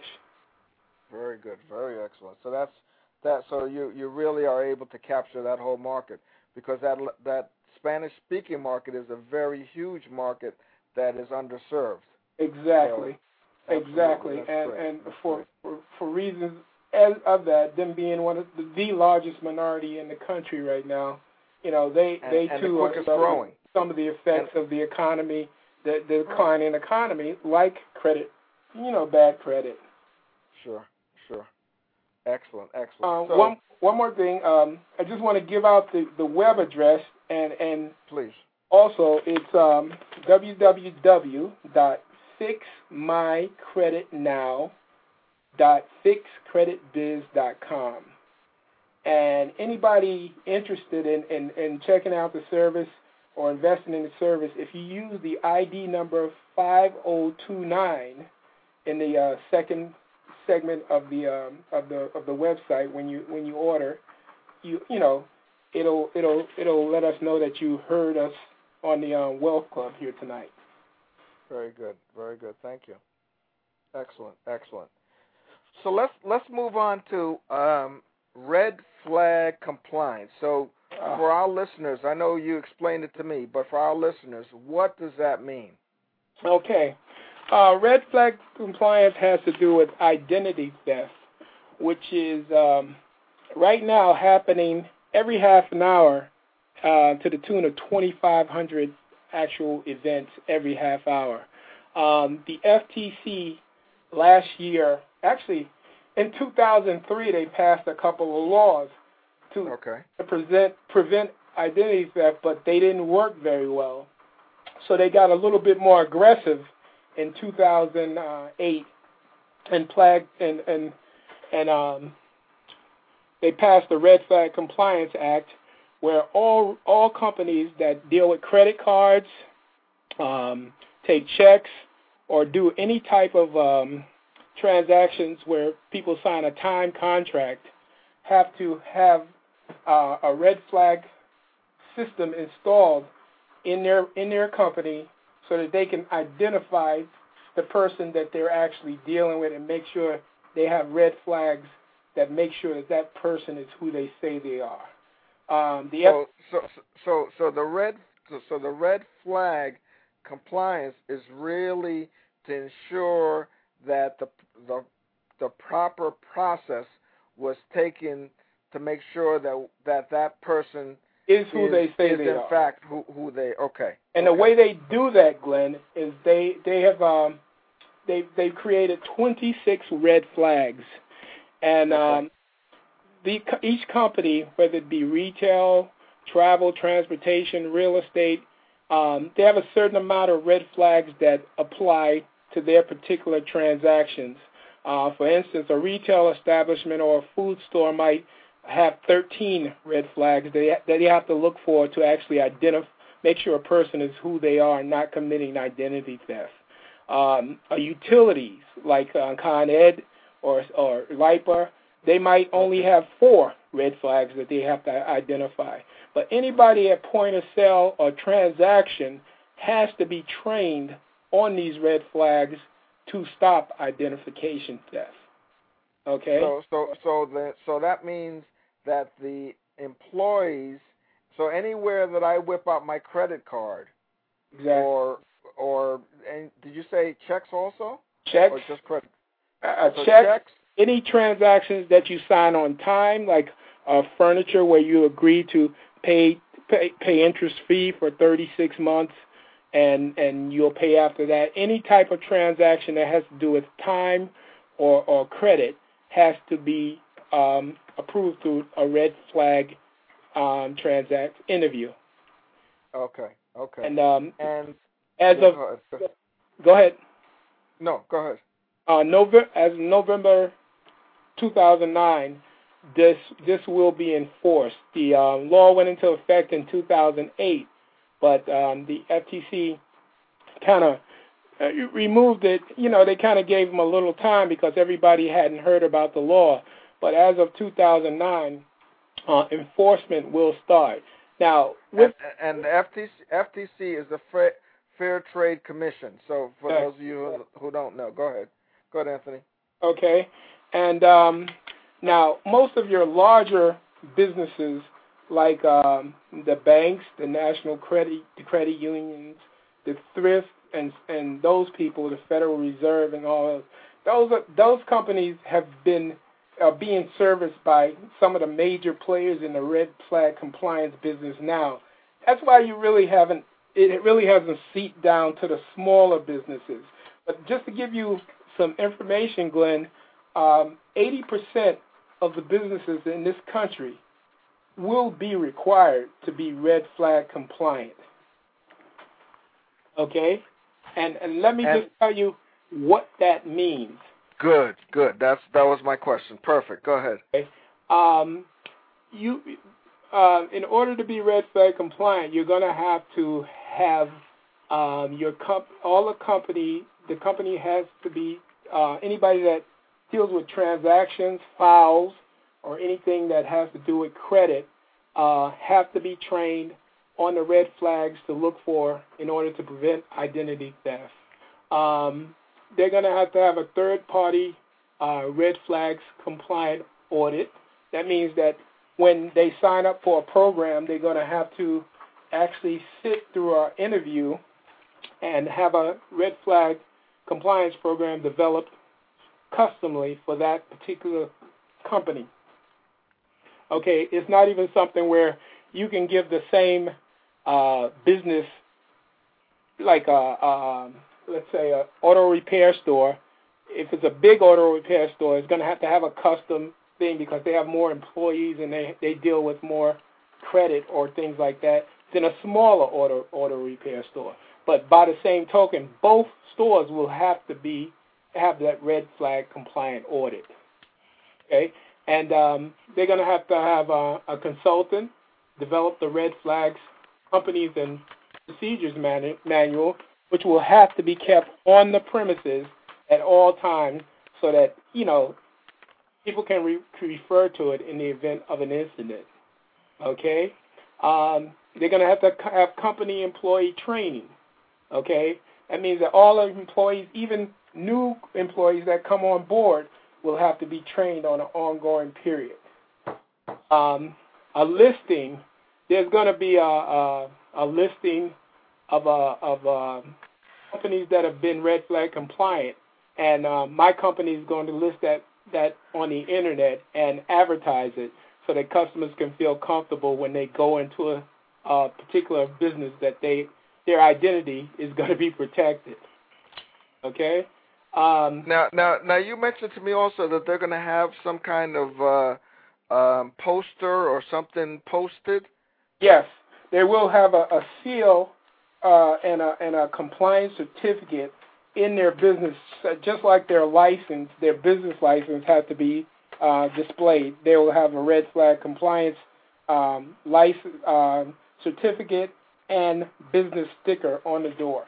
Very good, very excellent. So that's that. So you you really are able to capture that whole market, because that that Spanish-speaking market is a very huge market that is underserved. Exactly, so, exactly, and great. and for, for for reasons as of that, them being one of the, the largest minority in the country right now, you know, they and, they and too the are quickest growing. Some of the effects and, of the economy, the the declining economy, like credit, you know, bad credit. Sure, sure. Excellent, excellent. Uh, so, one one more thing, um, I just want to give out the, the web address, and and please. Also, it's um, w w w dot fix my credit now dot fix credit biz dot com. And anybody interested in, in, in checking out the service or investing in the service, if you use the I D number five oh two nine in the uh, second segment of the um, of the of the website when you when you order, you you know it'll it'll it'll let us know that you heard us on the um, Wealth Club here tonight. Very good, very good. Thank you. Excellent, excellent. So let's let's move on to um, red flag compliance. So Uh, for our listeners, I know you explained it to me, but for our listeners, what does that mean? Okay. Uh, red flag compliance has to do with identity theft, which is um, right now happening every half an hour uh, to the tune of twenty-five hundred actual events every half hour. Um, the F T C last year, actually in two thousand three, they passed a couple of laws to, okay. to present, prevent identity theft, but they didn't work very well. So they got a little bit more aggressive in two thousand eight and flagged and and and um, they passed the Red Flag Compliance Act, where all all companies that deal with credit cards, um, take checks, or do any type of um, transactions where people sign a time contract have to have uh, a red flag system installed in their in their company so that they can identify the person that they're actually dealing with and make sure they have red flags that make sure that that person is who they say they are. Um, the so, so so so the red so, so the red flag compliance is really to ensure that the the the proper process was taken to make sure that that that person is who is, they say is they in are. fact who who they okay. And okay. the way they do that, Glenn, is they they have um they they've created twenty-six red flags, And um, the, each company, whether it be retail, travel, transportation, real estate, um, they have a certain amount of red flags that apply to their particular transactions. Uh, for instance, a retail establishment or a food store might have thirteen red flags that they, that they have to look for to actually identify, make sure a person is who they are and not committing identity theft. Um, uh, utilities like uh, Con Ed or, or LIPA, they might only have four red flags that they have to identify. But anybody at point of sale or transaction has to be trained on these red flags to stop identification theft. Okay? So so so that so that means that the employees, so anywhere that I whip out my credit card, exactly. or or and did you say checks also? Checks. Or just credit? Uh, so checks, checks. Any transactions that you sign on time, like uh, furniture where you agree to pay pay, pay interest fee for thirty-six months, and and you'll pay after that. Any type of transaction that has to do with time or, or credit has to be um, approved through a red flag um, transact interview. Okay. Okay. And um, and as yeah, of go ahead. go ahead. No, go ahead. Uh, November, as of November two thousand nine, this this will be enforced. The um, law went into effect in two thousand eight, but um, the F T C kind of uh, removed it. You know, they kind of gave them a little time because everybody hadn't heard about the law. But as of two thousand nine, uh, enforcement will start. Now, with and, and the F T C, F T C is the Fair, Fair Trade Commission. So for okay. those of you who, who don't know, go ahead. Go ahead, Anthony. Okay. And um, now, most of your larger businesses, like um, the banks, the national credit, the credit unions, the thrift, and and those people, the Federal Reserve, and all those are, those companies have been uh, being serviced by some of the major players in the red flag compliance business now. That's why you really haven't. It really hasn't seeped down to the smaller businesses. But just to give you some information, Glenn, um, eighty percent of the businesses in this country will be required to be red flag compliant. Okay? And, and let me and just tell you what that means. Good, good. That's that was my question. Perfect. Go ahead. Okay? Um, you, uh, in order to be red flag compliant, you're going to have to have um, your comp- all the company, the company has to be Uh, anybody that deals with transactions, files, or anything that has to do with credit uh, have to be trained on the red flags to look for in order to prevent identity theft. Um, they're going to have to have a third-party uh, red flags compliant audit. That means that when they sign up for a program, they're going to have to actually sit through our interview and have a red flag compliance program developed customly for that particular company. Okay, it's not even something where you can give the same uh, business, like a, a let's say a auto repair store. If it's a big auto repair store, it's going to have to have a custom thing because they have more employees and they they deal with more credit or things like that than a smaller auto auto repair store. But by the same token, both stores will have to be have that red flag compliant audit. Okay, and um, they're going to have to have a, a consultant develop the red flags companies and procedures manu- manual, which will have to be kept on the premises at all times, so that you know people can re- refer to it in the event of an incident. Okay, um, they're going to have to have company employee training. Okay, that means that all of employees, even new employees that come on board, will have to be trained on an ongoing period. Um, a listing, there's going to be a, a, a listing of uh, of uh, companies that have been red flag compliant, and uh, my company is going to list that that on the internet and advertise it so that customers can feel comfortable when they go into a, a particular business that they their identity is going to be protected. Okay? Um, now, now, now, you mentioned to me also that they're going to have some kind of uh, um, poster or something posted. Yes, they will have a, a seal uh, and a and a compliance certificate in their business, just like their license, their business license has to be uh, displayed. They will have a red flag compliance um, license uh, certificate and business sticker on the door.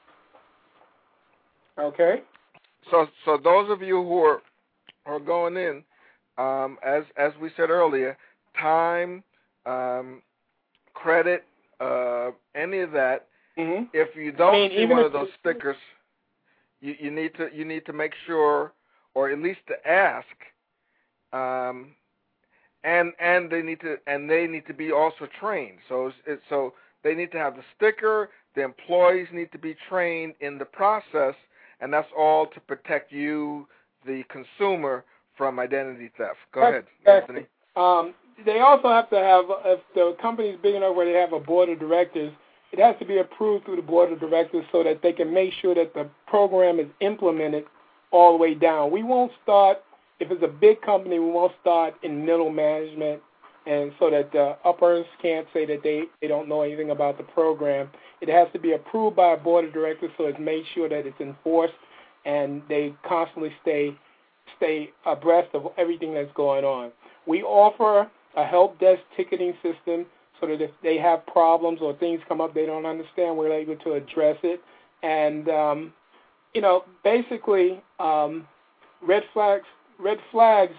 Okay. So, so those of you who are are going in, um, as as we said earlier, time, um, credit, uh, any of that. Mm-hmm. If you don't I mean, see even one if of those stickers, you, you need to you need to make sure, or at least to ask, um, and and they need to and they need to be also trained. So it's, it's, so they need to have the sticker. The employees need to be trained in the process, and that's all to protect you, the consumer, from identity theft. Go ahead, Anthony. Um, they also have to have, if the company is big enough where they have a board of directors, it has to be approved through the board of directors so that they can make sure that the program is implemented all the way down. We won't start, if it's a big company, we won't start in middle management, and so that the uppers can't say that they, they don't know anything about the program. It has to be approved by a board of directors so it's made sure that it's enforced and they constantly stay stay abreast of everything that's going on. We offer a help desk ticketing system so that if they have problems or things come up they don't understand, we're able to address it. And, um, you know, basically, um, red flags, red flags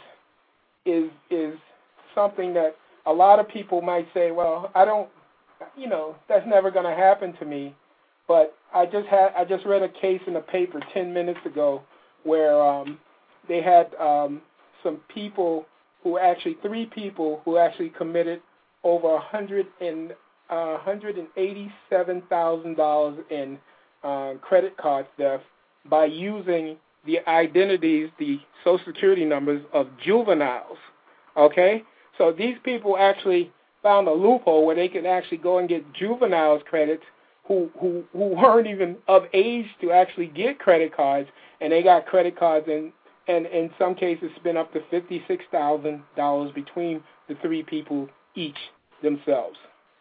is is something that a lot of people might say, well, I don't, you know, that's never going to happen to me. But I just had I just read a case in the paper ten minutes ago where um, they had um, some people who actually, three people who actually committed over one hundred and uh, one hundred eighty-seven thousand dollars in uh, credit card theft by using the identities, the Social Security numbers of juveniles. Okay, so these people actually found a loophole where they could actually go and get juveniles credits who who who weren't even of age to actually get credit cards, and they got credit cards and and in some cases spent up to fifty-six thousand dollars between the three people each themselves.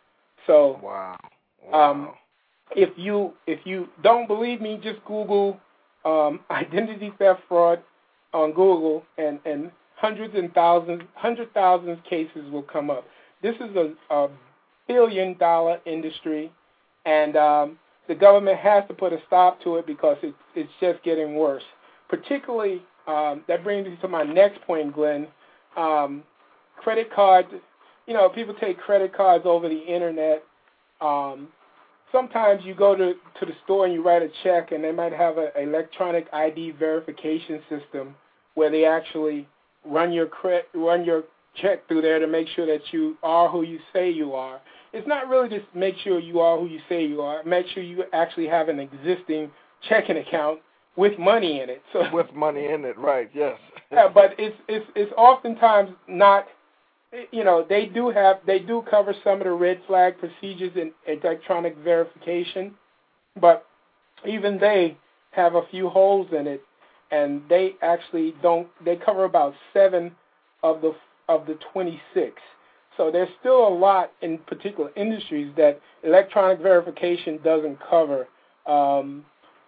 So, wow. wow. Um, if you if you don't believe me, just Google um, identity theft fraud on Google, and, and hundreds and thousands, hundred thousands cases will come up. This is a, a billion dollar industry, and um, the government has to put a stop to it because it's it's just getting worse. Particularly, um, that brings me to my next point, Glenn. Um, credit cards. You know, people take credit cards over the internet. Um, sometimes you go to, to the store and you write a check, and they might have an electronic I D verification system where they actually run your cre- run your check through there to make sure that you are who you say you are. It's not really just make sure you are who you say you are. Make sure you actually have an existing checking account with money in it. So with money in it, right? Yes. Yeah, but it's it's it's oftentimes not. You know, they do have they do cover some of the red flag procedures in electronic verification, but even they have a few holes in it, and they actually don't. They cover about seven of the of the twenty-six. So there's still a lot in particular industries that electronic verification doesn't cover. Um,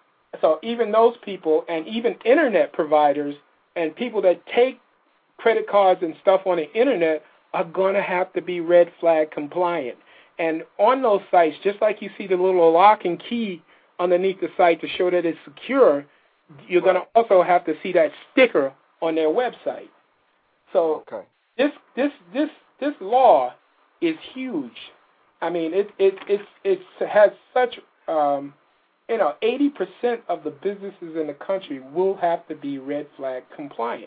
so even those people, and even internet providers and people that take credit cards and stuff on the internet, are going to have to be red flag compliant. And on those sites, just like you see the little lock and key underneath the site to show that it's secure, you're right. going to also have to see that sticker on their website. So okay. this this this this law is huge. I mean, it it it it has such um, you know, eighty percent of the businesses in the country will have to be red flag compliant.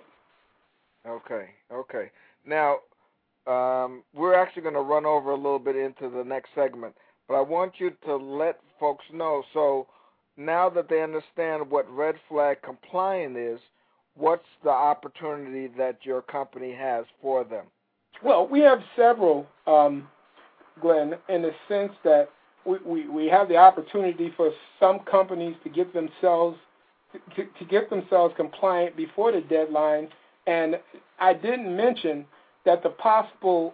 Okay. Okay. Now, Um, we're actually going to run over a little bit into the next segment, but I want you to let folks know. So now that they understand what red flag compliant is, what's the opportunity that your company has for them? Well, we have several, um, Glenn, in the sense that we, we, we have the opportunity for some companies to get themselves to, to get themselves compliant before the deadline. And I didn't mention that the possible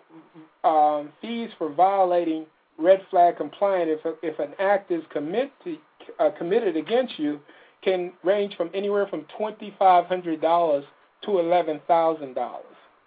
um, fees for violating red flag compliance, if, if an act is commit to, uh, committed against you, can range from anywhere from twenty-five hundred dollars to eleven thousand dollars.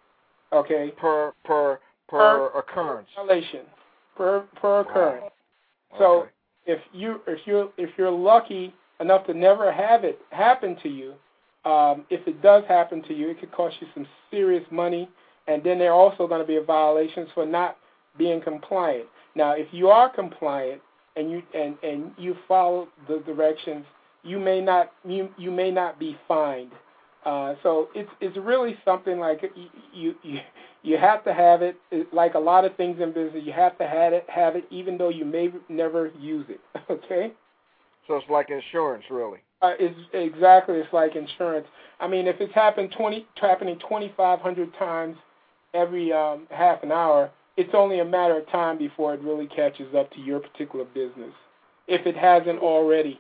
Okay? Per per per, per occurrence. Violation. Per per occurrence. Wow. So okay. if you if you if you're lucky enough to never have it happen to you, um, if it does happen to you, it could cost you some serious money, and then there are also going to be violations for not being compliant. Now, if you are compliant and you and, and you follow the directions, you may not you you may not be fined. Uh, so it's it's really something like you you you have to have it. It. Like a lot of things in business, you have to have it have it even though you may never use it. Okay. So it's like insurance, really. Uh, it's exactly it's like insurance. I mean, if it's happened twenty happening twenty-five hundred times every um, half an hour, it's only a matter of time before it really catches up to your particular business, if it hasn't already.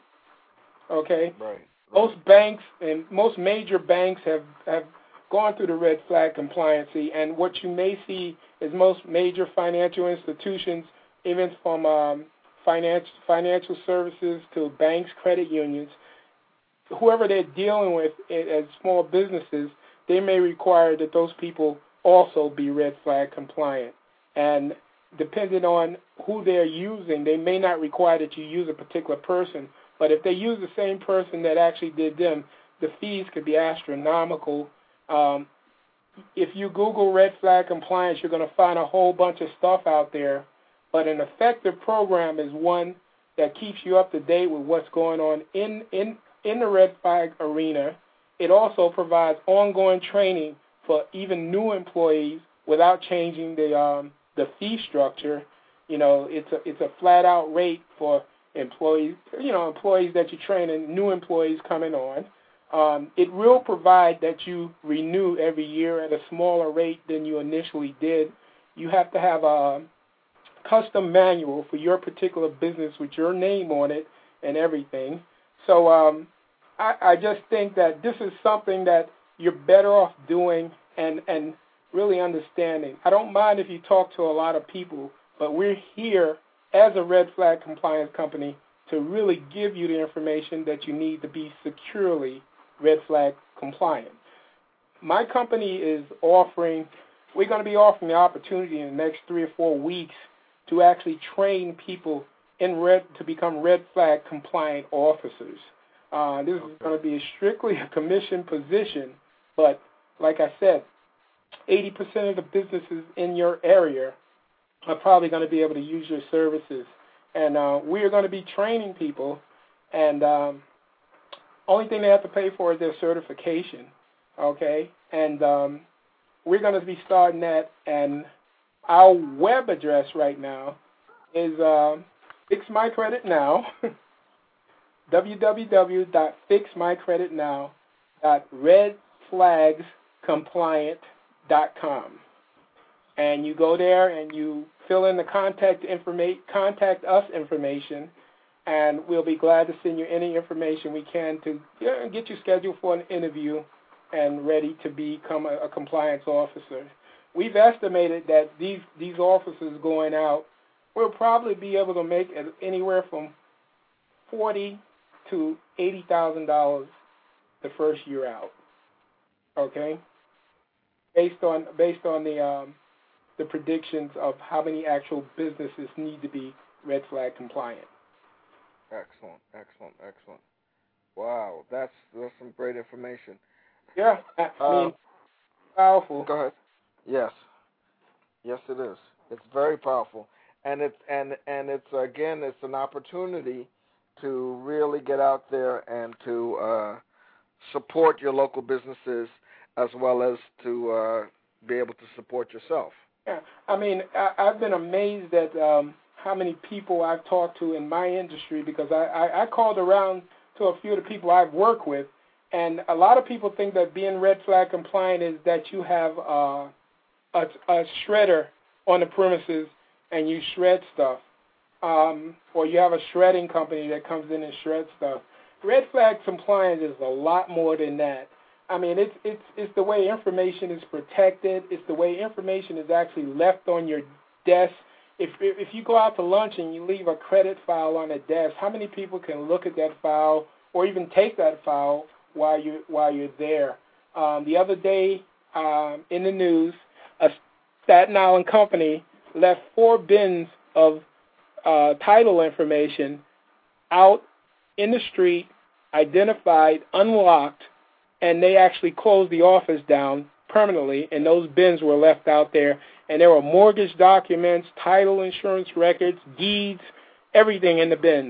Okay? Right. Most banks and most major banks have, have gone through the red flag compliancy, and what you may see is most major financial institutions, even from um, finance, financial services to banks, credit unions, whoever they're dealing with as small businesses, they may require that those people also be red flag compliant. And depending on who they're using, they may not require that you use a particular person, but if they use the same person that actually did them, the fees could be astronomical. Um, if you Google red flag compliance, you're going to find a whole bunch of stuff out there, but an effective program is one that keeps you up to date with what's going on in, in, in the red flag arena. It also provides ongoing training for even new employees without changing the um, the fee structure. You know, it's a it's a flat out rate for employees. You know, employees that you train and new employees coming on. Um, it will provide that you renew every year at a smaller rate than you initially did. You have to have a custom manual for your particular business with your name on it and everything. So um, I, I just think that this is something that you're better off doing and, and really understanding. I don't mind if you talk to a lot of people, but we're here as a red flag compliance company to really give you the information that you need to be securely red flag compliant. My company is offering, we're going to be offering the opportunity in the next three or four weeks to actually train people in red to become red flag compliant officers. Uh, this is going to be strictly a commission position, but like I said, eighty percent of the businesses in your area are probably going to be able to use your services. And uh, we're going to be training people, and um, only thing they have to pay for is their certification, okay? And um, we're going to be starting that, and our web address right now is uh, Fix My Credit Now, w w w dot fix my credit now dot red flags compliant dot com. And you go there and you fill in the contact informa- contact us information, and we'll be glad to send you any information we can to you know, get you scheduled for an interview and ready to become a, a compliance officer. We've estimated that these these officers going out will probably be able to make anywhere from forty to eighty thousand dollars the first year out. Okay, based on based on the um, the predictions of how many actual businesses need to be red flag compliant. Excellent, excellent, excellent. Wow, that's that's some great information. Yeah, I uh, mean, powerful. Go ahead. Yes, yes, it is. It's very powerful, and it's and and it's again, it's an opportunity to really get out there and to uh, support your local businesses as well as to uh, be able to support yourself. Yeah, I mean, I, I've been amazed at um, how many people I've talked to in my industry, because I, I, I called around to a few of the people I've worked with, and a lot of people think that being red flag compliant is that you have uh, a, a shredder on the premises and you shred stuff, um, or you have a shredding company that comes in and shreds stuff. red flag compliance is a lot more than that. I mean, it's it's it's the way information is protected. It's the way information is actually left on your desk. If if you go out to lunch and you leave a credit file on a desk, how many people can look at that file or even take that file while you while you're there? Um, the other day um, in the news, a Staten Island company left four bins of uh, title information out in the street, identified, unlocked, and they actually closed the office down permanently, and those bins were left out there. And there were mortgage documents, title insurance records, deeds, everything in the bins.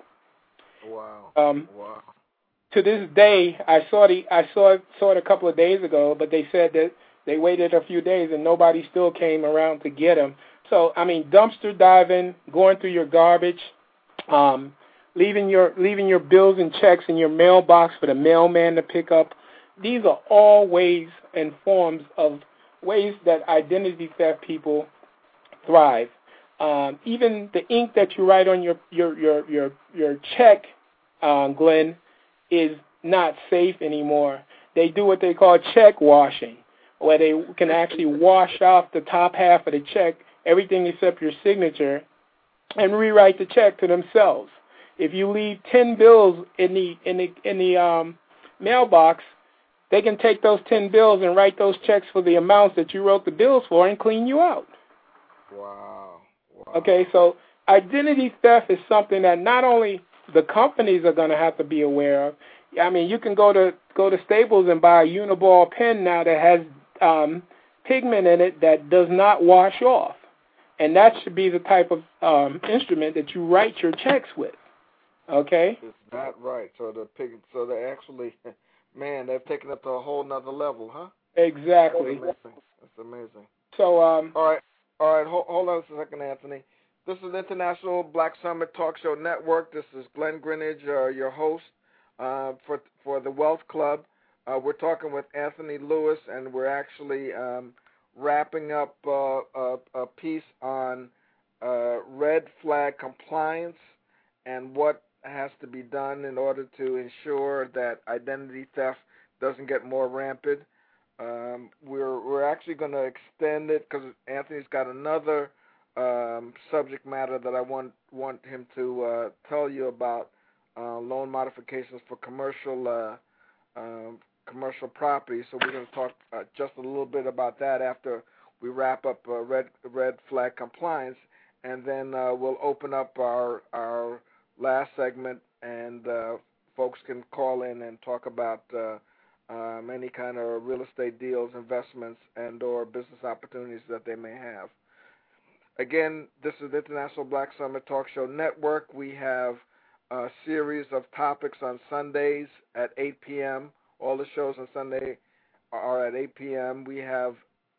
Wow. Um, wow. To this day, I saw the I saw it, saw it a couple of days ago, but they said that they waited a few days and nobody still came around to get them. So I mean, dumpster diving, going through your garbage, um, leaving your leaving your bills and checks in your mailbox for the mailman to pick up. These are all ways and forms of ways that identity theft people thrive. Um, even the ink that you write on your your your your, your check, um, Glenn, is not safe anymore. They do what they call check washing, where they can actually wash off the top half of the check, everything except your signature, and rewrite the check to themselves. If you leave ten bills in the in the in the um, mailbox, they can take those ten bills and write those checks for the amounts that you wrote the bills for and clean you out. Wow. wow. Okay, so identity theft is something that not only the companies are going to have to be aware of. I mean, you can go to go to Staples and buy a Uniball pen now that has um, pigment in it that does not wash off, and that should be the type of um, instrument that you write your checks with. Okay. Is that right? So the pig, so they actually, man, they've taken it to a whole nother level, huh? Exactly. That's amazing. That's amazing. So, um, all right, all right. Hold, hold on a second, Anthony. This is International Black Summit Talk Show Network. This is Glenn Greenidge, uh, your host uh, for for the Wealth Club. Uh, we're talking with Anthony Lewis, and we're actually um, wrapping up uh, a, a piece on uh, red flag compliance and what has to be done in order to ensure that identity theft doesn't get more rampant. Um, we're we're actually going to extend it because Anthony's got another um, subject matter that I want want him to uh, tell you about, uh, loan modifications for commercial uh, um, commercial property. So we're going to talk uh, just a little bit about that after we wrap up uh, red red flag compliance, and then uh, we'll open up our our last segment, and uh, folks can call in and talk about uh, um, any kind of real estate deals, investments, and or business opportunities that they may have. Again, this is the International Black Summit Talk Show Network. We have a series of topics on Sundays at eight p.m. All the shows on Sunday are at eight p.m. We have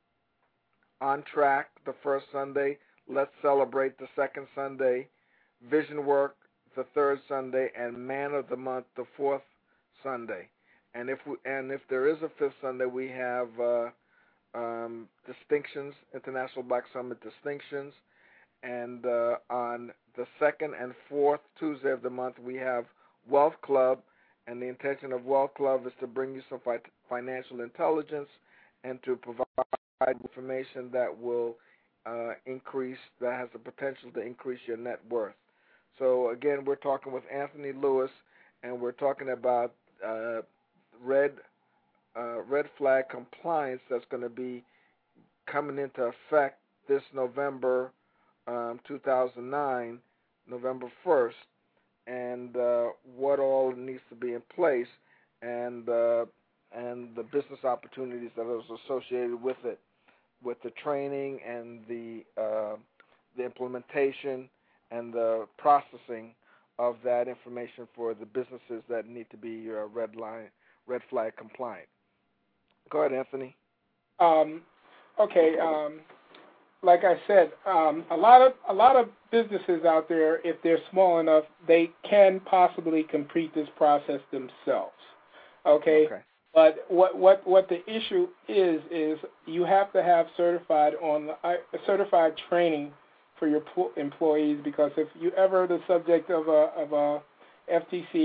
On Track the first Sunday, Let's Celebrate the second Sunday, Vision Work the third Sunday, and Man of the Month the fourth Sunday. And if we, and if there is a fifth Sunday, we have uh, um, Distinctions, International Black Summit Distinctions. And uh, on the second and fourth Tuesday of the month, we have Wealth Club. And the intention of Wealth Club is to bring you some fi- financial intelligence and to provide information that will uh, increase, that has the potential to increase your net worth. So, again, we're talking with Anthony Lewis, and we're talking about uh, red uh, red flag compliance that's going to be coming into effect this November um, two thousand nine, November first, and uh, what all needs to be in place, and uh, and the business opportunities that are associated with it, with the training and the uh, the implementation and the processing of that information for the businesses that need to be uh, red line, red flag compliant. Go ahead, Anthony. Um, okay. Um, like I said, um, a lot of a lot of businesses out there, if they're small enough, they can possibly complete this process themselves. Okay. Okay. But what what what the issue is is you have to have certified on uh, certified training for your employees, because if you ever the subject of a of a F T C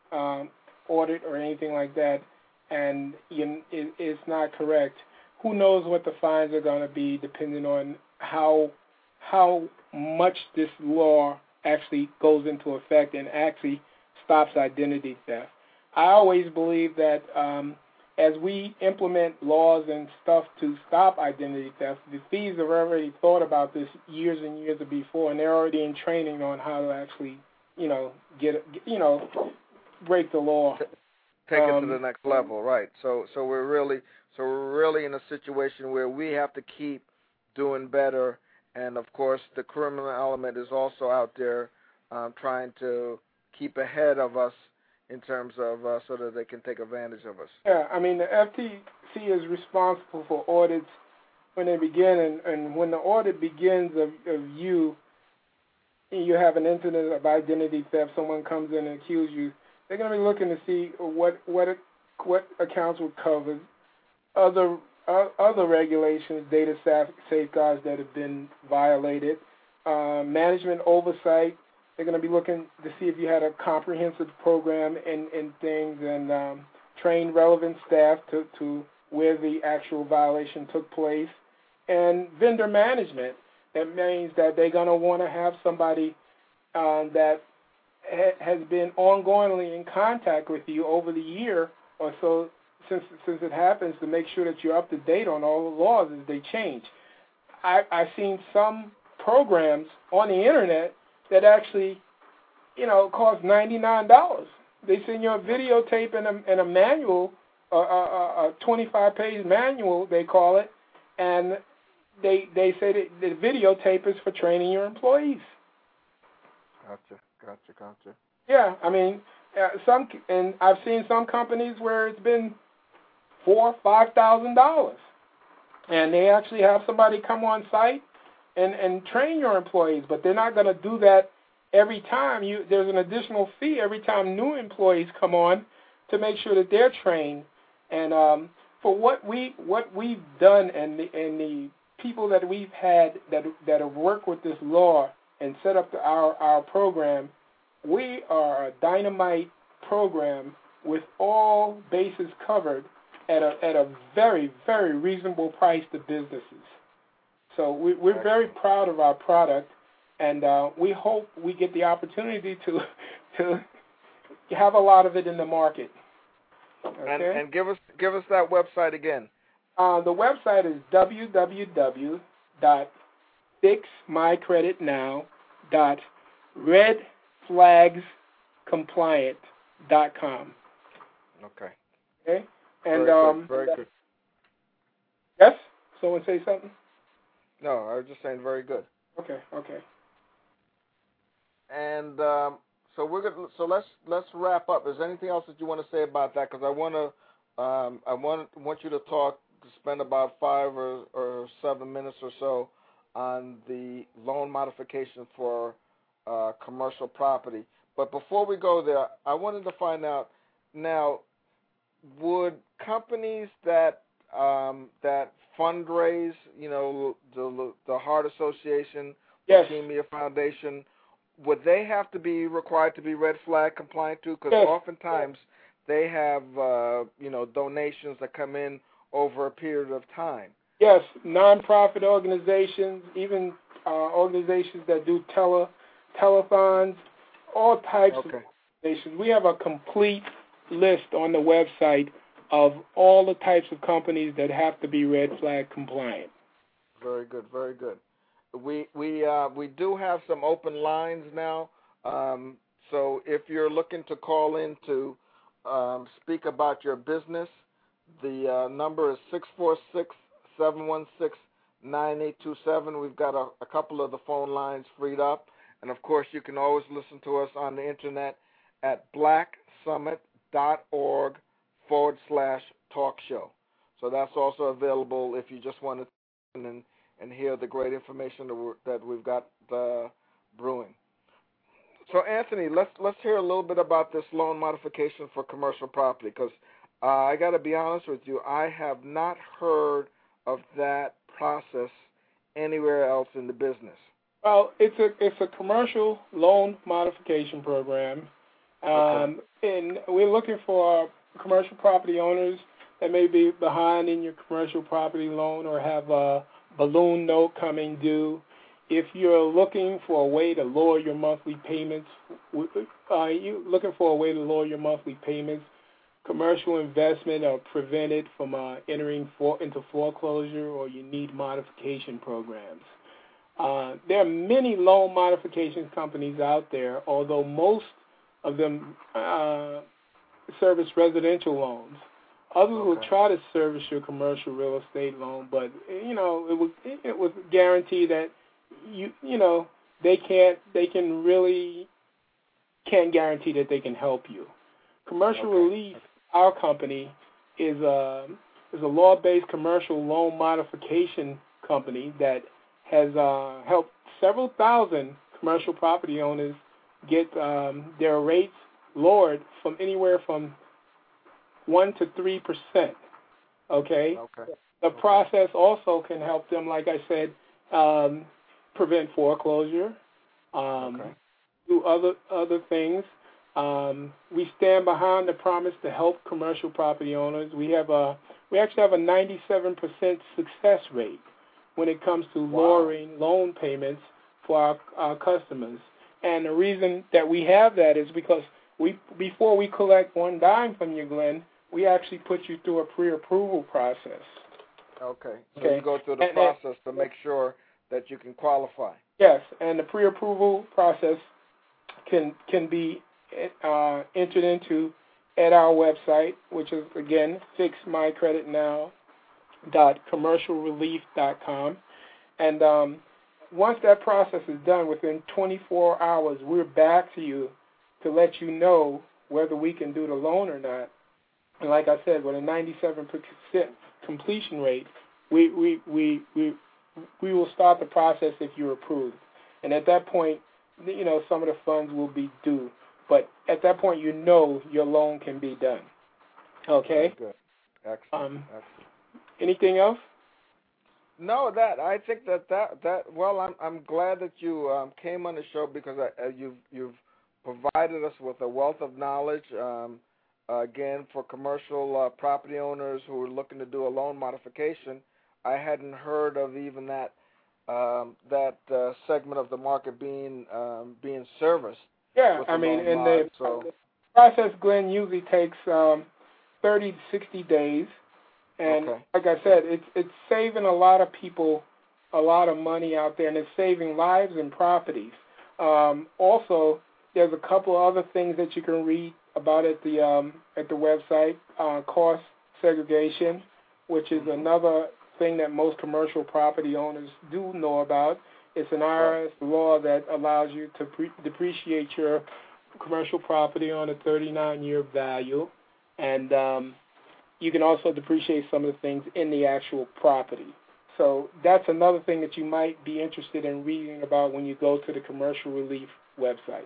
um, audit or anything like that, and you, it, it's not correct, who knows what the fines are going to be, depending on how how much this law actually goes into effect and actually stops identity theft. I always believe that um, as we implement laws and stuff to stop identity theft, the thieves have already thought about this years and years before, and they're already in training on how to actually, you know, get, you know, break the law. Take it um, to the next level, right? So, so we're really, so we're really in a situation where we have to keep doing better, and of course, the criminal element is also out there um, trying to keep ahead of us in terms of uh, so that they can take advantage of us. Yeah, I mean, the F T C is responsible for audits when they begin, and, and when the audit begins of, of you, you have an incident of identity theft, someone comes in and accuses you, they're going to be looking to see what what what accounts were covered, other uh, other regulations, data safeguards that have been violated, uh, management oversight. They're going to be looking to see if you had a comprehensive program and, and things, and um, train relevant staff to, to where the actual violation took place. And vendor management. That means that they're going to want to have somebody um, that ha- has been ongoingly in contact with you over the year or so since since it happens, to make sure that you're up to date on all the laws as they change. I, I've seen some programs on the internet that actually, you know, cost ninety-nine dollars. They send you a videotape and a, and a manual, a, a, a twenty-five page manual, they call it, and they they say that the videotape is for training your employees. Gotcha, gotcha, gotcha. Yeah, I mean, uh, some, and I've seen some companies where it's been four, five thousand dollars, and they actually have somebody come on site and, and train your employees, but they're not going to do that every time. You there's an additional fee every time new employees come on to make sure that they're trained. And um, for what we what we've done, and the and the people that we've had that that have worked with this law and set up the, our our program, we are a dynamite program with all bases covered at a at a very very reasonable price to businesses. So we, we're very proud of our product, and uh, we hope we get the opportunity to to have a lot of it in the market. Okay? And, and give us give us that website again. Uh, the website is w w w dot fix my credit now dot red flags compliant dot com. Okay. Okay. And very um, good. Very good. Yes. Someone say something. No, I was just saying very good. Okay. Okay. And um, so we're gonna, so let's let's wrap up. Is there anything else that you want to say about that? Because I want to um, I want want you to talk to spend about five or, or seven minutes or so on the loan modification for uh, commercial property. But before we go there, I wanted to find out now, would companies that um, that fundraise, you know, the the Heart Association, yes. Leukemia Foundation, would they have to be required to be red flag compliant too? Because yes. oftentimes they have, uh, you know, donations that come in over a period of time. Yes, nonprofit organizations, even uh, organizations that do tele telethons, all types okay. of organizations. We have a complete list on the website of all the types of companies that have to be red flag compliant. Very good, very good. We we uh, we do have some open lines now, um, so if you're looking to call in to um, speak about your business, the uh, number is six four six, seven one six, nine eight two seven. We've got a, a couple of the phone lines freed up, and of course you can always listen to us on the internet at blacksummit.org forward slash talk show. So that's also available if you just want to tune in and hear the great information that, we're, that we've got uh, brewing. So, Anthony, let's let's hear a little bit about this loan modification for commercial property, because uh, I got to be honest with you, I have not heard of that process anywhere else in the business. Well, it's a it's a commercial loan modification program, Um, okay. And we're looking for commercial property owners that may be behind in your commercial property loan or have a balloon note coming due. If you're looking for a way to lower your monthly payments, uh, you looking for a way to lower your monthly payments, commercial investment are prevented from uh, entering for, into foreclosure, or you need modification programs. Uh, there are many loan modification companies out there, although most of them uh, service residential loans. Others okay. will try to service your commercial real estate loan, but you know it was it was guaranteed that you you know they can't they can really can't guarantee that they can help you. Commercial okay. Relief, our company, is a is a law-based commercial loan modification company that has uh, helped several thousand commercial property owners get um, their rates lowered from anywhere from one to three percent. Okay. Okay. The okay. process also can help them, like I said, um, prevent foreclosure, um, okay. do other other things. Um, we stand behind the promise to help commercial property owners. We have a we actually have a ninety-seven percent success rate when it comes to wow. lowering loan payments for our, our customers. And the reason that we have that is because we before we collect one dime from you, Glenn, we actually put you through a pre-approval process. Okay. So okay. you go through the and, process and, to make sure that you can qualify. Yes, and the pre-approval process can can be uh, entered into at our website, which is, again, fix my credit now dot commercial relief dot com. And um, once that process is done, within twenty-four hours, we're back to you to let you know whether we can do the loan or not. And like I said, with a ninety-seven percent completion rate, we we, we, we, we will start the process if you're approved. And at that point, you know, some of the funds will be due. But at that point, you know your loan can be done. Okay? Good. Excellent. Um, Excellent. Anything else? No, that I think that that, that well, I'm I'm glad that you um, came on the show because I, uh, you've you've provided us with a wealth of knowledge. Um, uh, again, for commercial uh, property owners who are looking to do a loan modification, I hadn't heard of even that um, that uh, segment of the market being um, being serviced. Yeah, I mean, and mod, the, so. the process, Glenn, usually takes um, thirty to sixty days. And okay. like I said, it's it's saving a lot of people a lot of money out there, and it's saving lives and properties. Um, also, there's a couple of other things that you can read about at the um, at the website. Uh, cost segregation, which is another thing that most commercial property owners do know about. It's an I R S law that allows you to pre- depreciate your commercial property on a thirty-nine year value, and um, you can also depreciate some of the things in the actual property. So that's another thing that you might be interested in reading about when you go to the Commercial Relief website.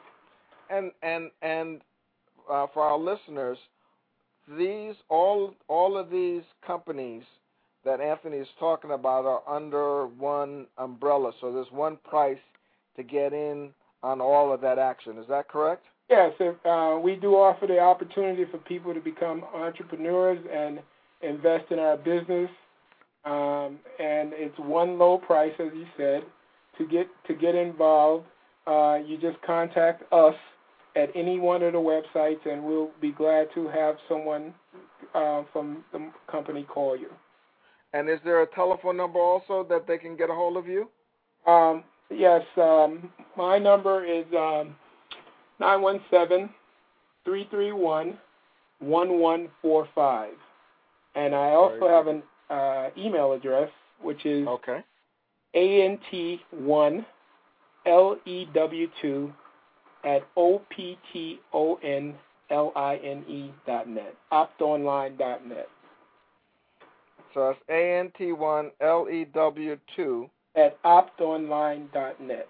And and and uh, for our listeners, these all all of these companies that Anthony is talking about are under one umbrella. So there's one price to get in on all of that action. Is that correct? Yes, if, uh, we do offer the opportunity for people to become entrepreneurs and invest in our business. Um, and it's one low price, as you said. To get to get involved, uh, you just contact us at any one of the websites, and we'll be glad to have someone uh, from the company call you. And is there a telephone number also that they can get a hold of you? Um, yes, um, my number is um, nine one seven, three three one, one one four five. And I also have an uh, email address, which is okay. A N T one L E W two at O P T O N L I N E dot net, optonline dot net. So it's A N T one L E W two at optonline dot net.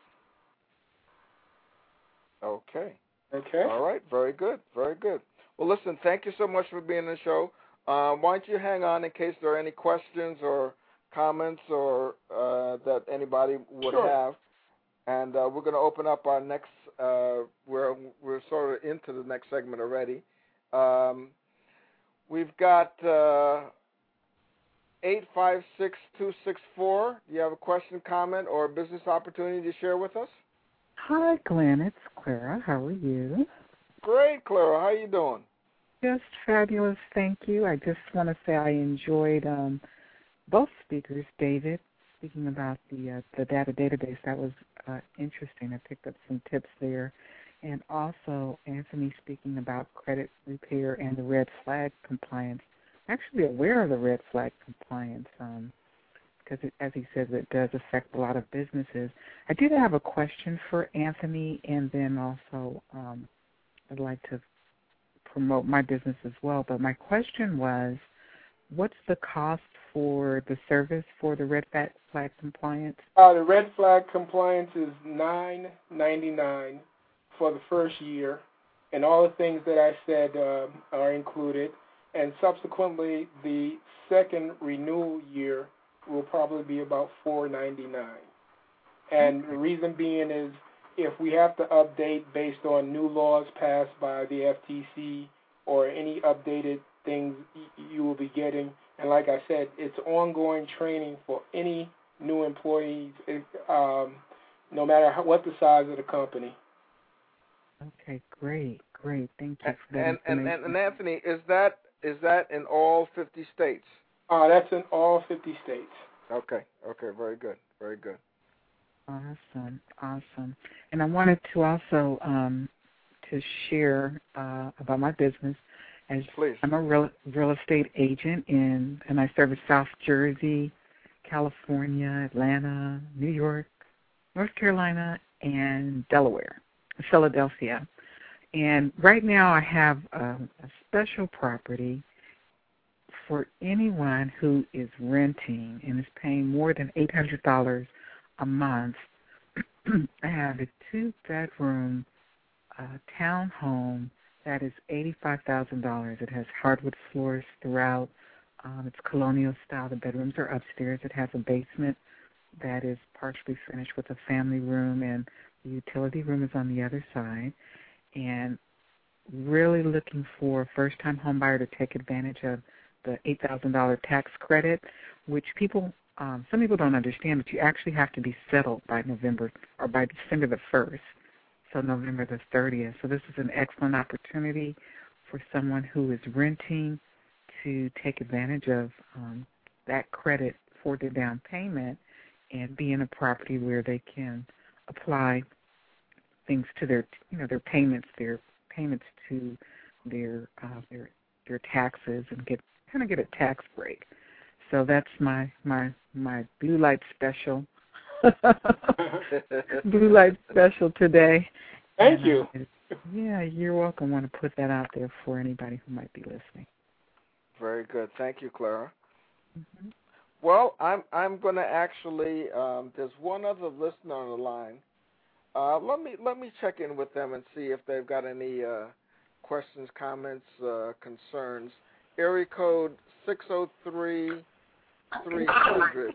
Okay. Okay. All right. Very good. Very good. Well, listen, thank you so much for being on the show. Um, why don't you hang on in case there are any questions or comments or uh, that anybody would sure. have. and uh, we're going to open up our next. Uh, we're we're sort of into the next segment already. Um, we've got uh, eight five six two six four. Do you have a question, comment, or a business opportunity to share with us? Hi, Glenn. It's Clara. How are you? Great, Clara. How are you doing? Just fabulous. Thank you. I just want to say I enjoyed um, both speakers, David, speaking about the uh, the data database. That was uh, interesting. I picked up some tips there. And also Anthony speaking about credit repair and the red flag compliance. I'm actually aware of the red flag compliance um, because, it, as he says, it does affect a lot of businesses. I did have a question for Anthony, and then also um, I'd like to promote my business as well. But my question was, what's the cost for the service for the red flag compliance? Uh, the red flag compliance is nine ninety-nine for the first year, and all the things that I said uh, are included. And subsequently, the second renewal year will probably be about four ninety-nine. And the reason being is if we have to update based on new laws passed by the F T C or any updated things you will be getting. And like I said, it's ongoing training for any new employees, um, no matter how, what the size of the company. Okay, great, great. Thank you for that and, and, information. and, and Anthony, is that is that in all fifty states? Uh, that's in all fifty states. Okay, okay, very good, very good. Awesome, awesome. And I wanted to also um, to share uh, about my business. As Please. I'm a real real estate agent in, and I service South Jersey, California, Atlanta, New York, North Carolina, and Delaware, Philadelphia. And right now I have a, a special property for anyone who is renting and is paying more than eight hundred dollars a month. I have a two-bedroom uh, townhome that is eighty-five thousand dollars. It has hardwood floors throughout. Um, it's colonial style. The bedrooms are upstairs. It has a basement that is partially finished with a family room, and the utility room is on the other side. And really looking for a first-time home buyer to take advantage of the eight thousand dollars tax credit, which people, um, some people don't understand, but you actually have to be settled by November or by December the first. So November the thirtieth. So this is an excellent opportunity for someone who is renting to take advantage of um, that credit for the down payment and be in a property where they can apply things to their, you know, their payments, their payments to their uh, their their taxes, and get kind of get a tax break. So that's my my my blue light special. Blue light special today. Thank and, you. Uh, yeah, you're welcome. I want to put that out there for anybody who might be listening. Very good. Thank you, Clara. Mm-hmm. Well, I'm I'm going to actually. Um, there's one other listener on the line. Uh, let me let me check in with them and see if they've got any uh, questions, comments, uh, concerns. Area code six zero three three hundred.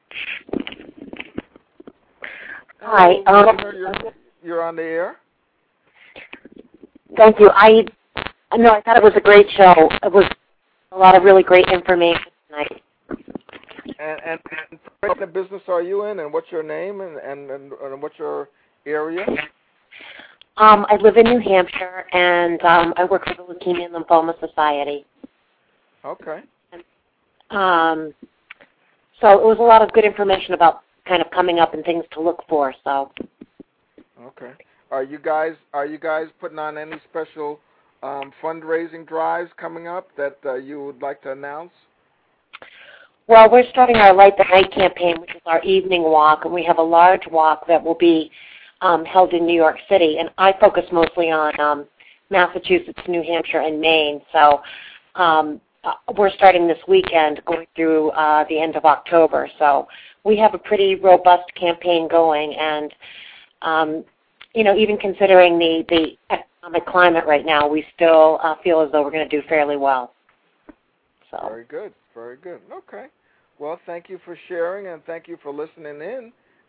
Hi. Um, you're, you're on the air. Thank you. I no, I thought it was a great show. It was a lot of really great information tonight. And, and, and what kind of business are you in, and what's your name, and, and, and, and what's your area? Um, I live in New Hampshire, and um, I work for the Leukemia and Lymphoma Society. Okay. Um, so it was a lot of good information about kind of coming up and things to look for. So. Okay. Are you guys are you guys putting on any special um, fundraising drives coming up that uh, you would like to announce? Well, we're starting our Light the Night campaign, which is our evening walk, and we have a large walk that will be um, held in New York City. And I focus mostly on um, Massachusetts, New Hampshire, and Maine. So um, we're starting this weekend, going through uh, the end of October. So we have a pretty robust campaign going, and um, you know, even considering the, the economic climate right now, we still uh, feel as though we're going to do fairly well. So. Very good, very good. Okay. Well, thank you for sharing, and thank you for listening in.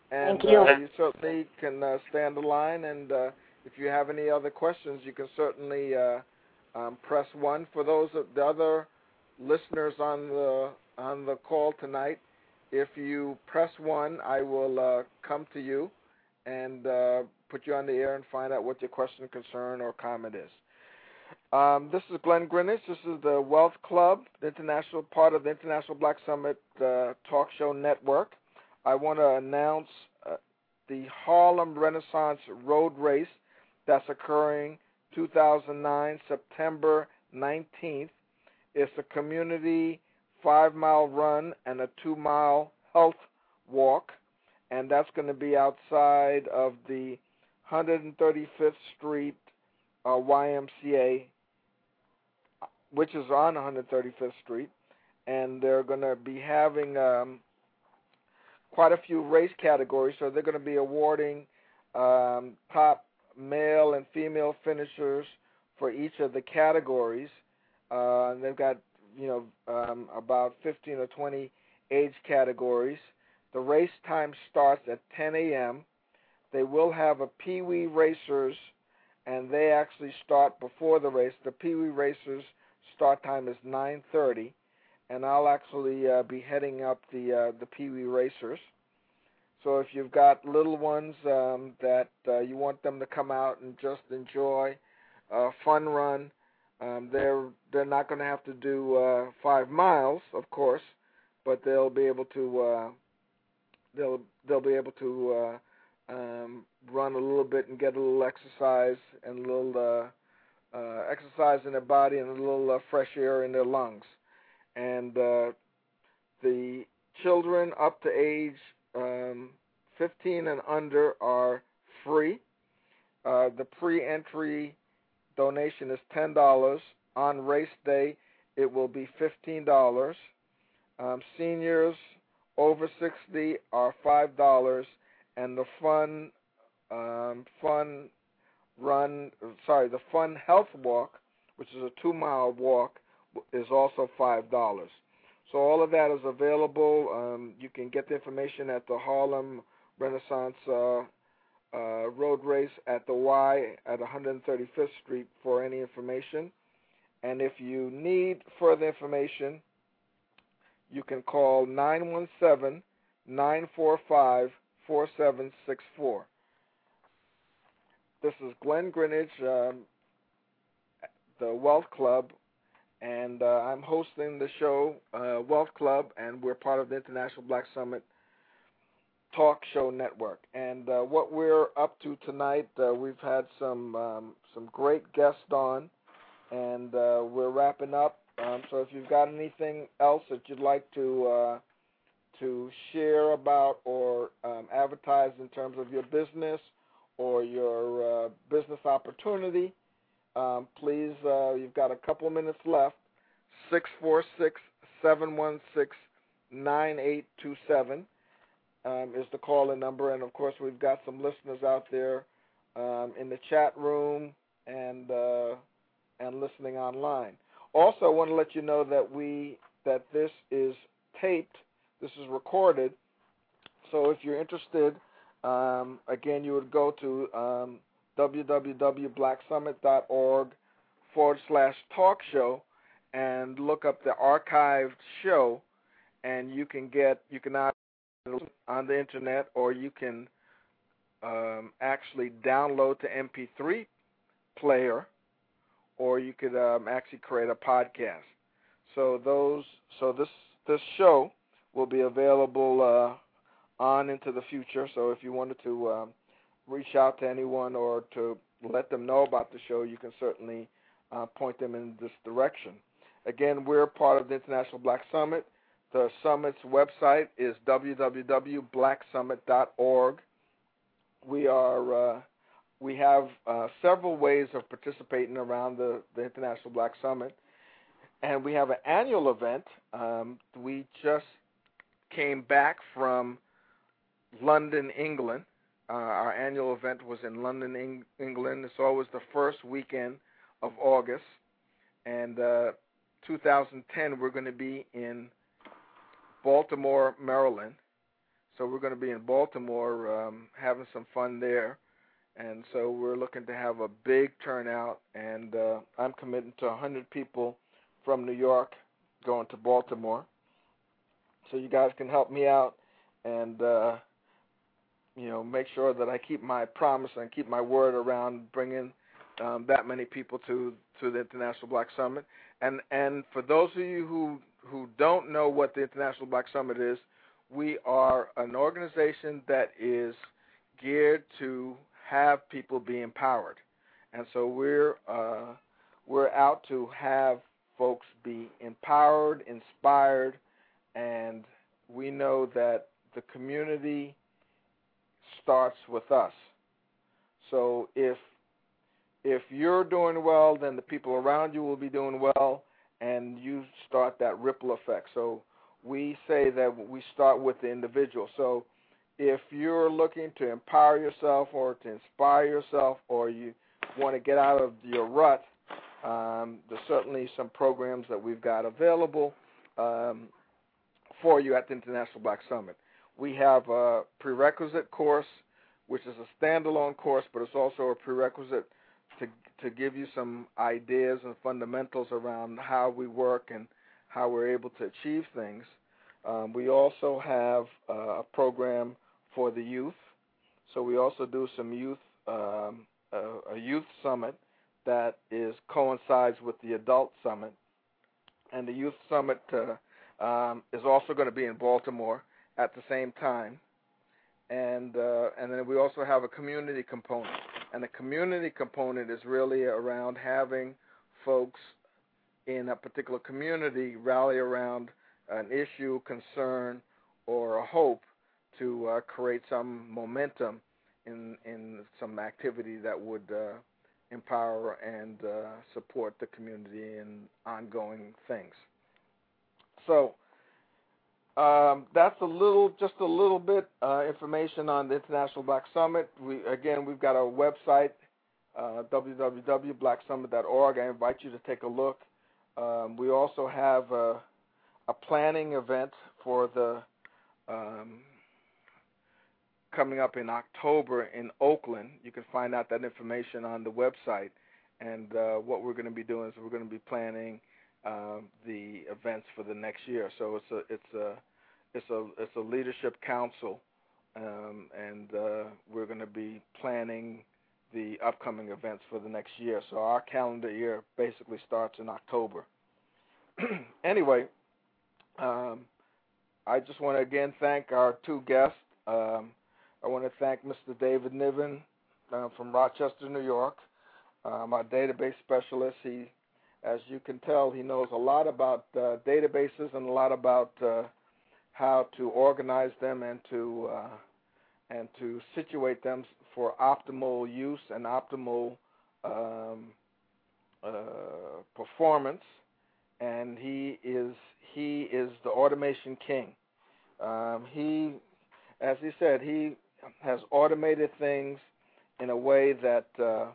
And Thank you. Uh, you certainly can uh, stay on the line, and uh, if you have any other questions, you can certainly uh, um, press one. For those of the other listeners on the on the call tonight, if you press one, I will uh, come to you and uh, put you on the air and find out what your question, concern, or comment is. Um, this is Glenn Greenwich. This is the Wealth Club, the international part of the International Black Summit uh, Talk Show Network. I want to announce uh, the Harlem Renaissance Road Race that's occurring two thousand nine, September nineteenth. It's a community five-mile run and a two-mile health walk, and that's going to be outside of the one hundred thirty-fifth Street uh, Y M C A, which is on one hundred thirty-fifth Street, and they're going to be having um, quite a few race categories. So they're going to be awarding um, top male and female finishers for each of the categories. Uh, and they've got, you know, um, about fifteen or twenty age categories. The race time starts at ten a.m. They will have a Pee Wee Racers, and they actually start before the race. The Pee Wee Racers start time is nine thirty, and I'll actually uh, be heading up the uh, the Pee Wee Racers. So if you've got little ones um, that uh, you want them to come out and just enjoy a fun run, um, they're they're not going to have to do uh, five miles, of course, but they'll be able to uh, they'll they'll be able to uh, um, run a little bit and get a little exercise and a little uh, uh, exercise in their body and a little uh, fresh air in their lungs. And uh, the children up to age um, fifteen and under are free. Uh, the pre-entry donation is ten dollars. On race day, it will be fifteen dollars. Um, seniors over sixty are five dollars, and the fun, um, fun run, sorry, the fun health walk, which is a two-mile walk, is also five dollars. So all of that is available. Um, you can get the information at the Harlem Renaissance uh, uh, Road Race at the Y at one hundred thirty-fifth Street for any information. And if you need further information, you can call nine one seven, nine four five, four seven six four. This is Glenn Greenwich, um, the Wealth Club, and uh, I'm hosting the show, uh, Wealth Club, and we're part of the International Black Summit Talk Show Network. And uh, what we're up to tonight, uh, we've had some um, some great guests on, and uh, we're wrapping up. Um, so if you've got anything else that you'd like to uh, to share about or um, advertise in terms of your business or your uh, business opportunity, um, please, uh, you've got a couple of minutes left. six four six, seven one six, nine eight two seven um, is the call-in number. And, of course, we've got some listeners out there um, in the chat room and uh, and listening online. Also, I want to let you know that we that this is taped, this is recorded. So if you're interested, um, again, you would go to um, www.blacksummit.org forward slash talk show and look up the archived show, and you can get you can either on the internet or you can um, actually download the M P three player, or you could um, actually create a podcast. So those, so this this show will be available uh, on into the future. So if you wanted to um, reach out to anyone or to let them know about the show, you can certainly uh, point them in this direction. Again, we're part of the International Black Summit. The summit's website is w w w dot black summit dot org. We are uh, we have uh, several ways of participating around the, the International Black Summit, and we have an annual event. Um, we just came back from London, England. Uh, our annual event was in London, Eng- England. It's always the first weekend of August. And uh, two thousand ten, we're going to be in Baltimore, Maryland. So we're going to be in Baltimore um, having some fun there. And so we're looking to have a big turnout, and uh, I'm committing to one hundred people from New York going to Baltimore. So you guys can help me out and, uh, you know, make sure that I keep my promise and keep my word around bringing um, that many people to, to the International Black Summit. And and for those of you who, who don't know what the International Black Summit is, we are an organization that is geared to have people be empowered. And so we're uh, we're out to have folks be empowered, inspired, and we know that the community starts with us. So if if you're doing well, then the people around you will be doing well, and you start that ripple effect. So we say that we start with the individual. So if you're looking to empower yourself or to inspire yourself, or you want to get out of your rut, um, there's certainly some programs that we've got available um, for you at the International Black Summit. We have a prerequisite course, which is a standalone course, but it's also a prerequisite to to give you some ideas and fundamentals around how we work and how we're able to achieve things. Um, we also have uh, a program for the youth. So we also do some youth, um, a, a youth summit that is coincides with the adult summit. And the youth summit uh, um, is also going to be in Baltimore at the same time. And uh, and then we also have a community component. And the community component is really around having folks in a particular community rally around an issue, concern, or a hope to uh, create some momentum in in some activity that would uh, empower and uh, support the community in ongoing things. So um, that's a little, just a little bit uh, information on the International Black Summit. We again, we've got our website, uh, w w w dot black summit dot org. I invite you to take a look. Um, we also have a, a planning event for the um, coming up in October in Oakland. You can find out that information on the website. And uh, what we're going to be doing is we're going to be planning um, the events for the next year. So it's a it's a it's a it's a leadership council, um, and uh, we're going to be planning the upcoming events for the next year. So our calendar year basically starts in October. Anyway, um, I just want to again thank our two guests. Um, I want to thank Mister David Niven uh, from Rochester, New York, um, our database specialist. He, as you can tell, he knows a lot about uh, databases and a lot about uh, how to organize them and to uh, and to situate them for optimal use and optimal um, uh, performance. And he is he is the automation king. Um, he, as he said, he has automated things in a way that uh,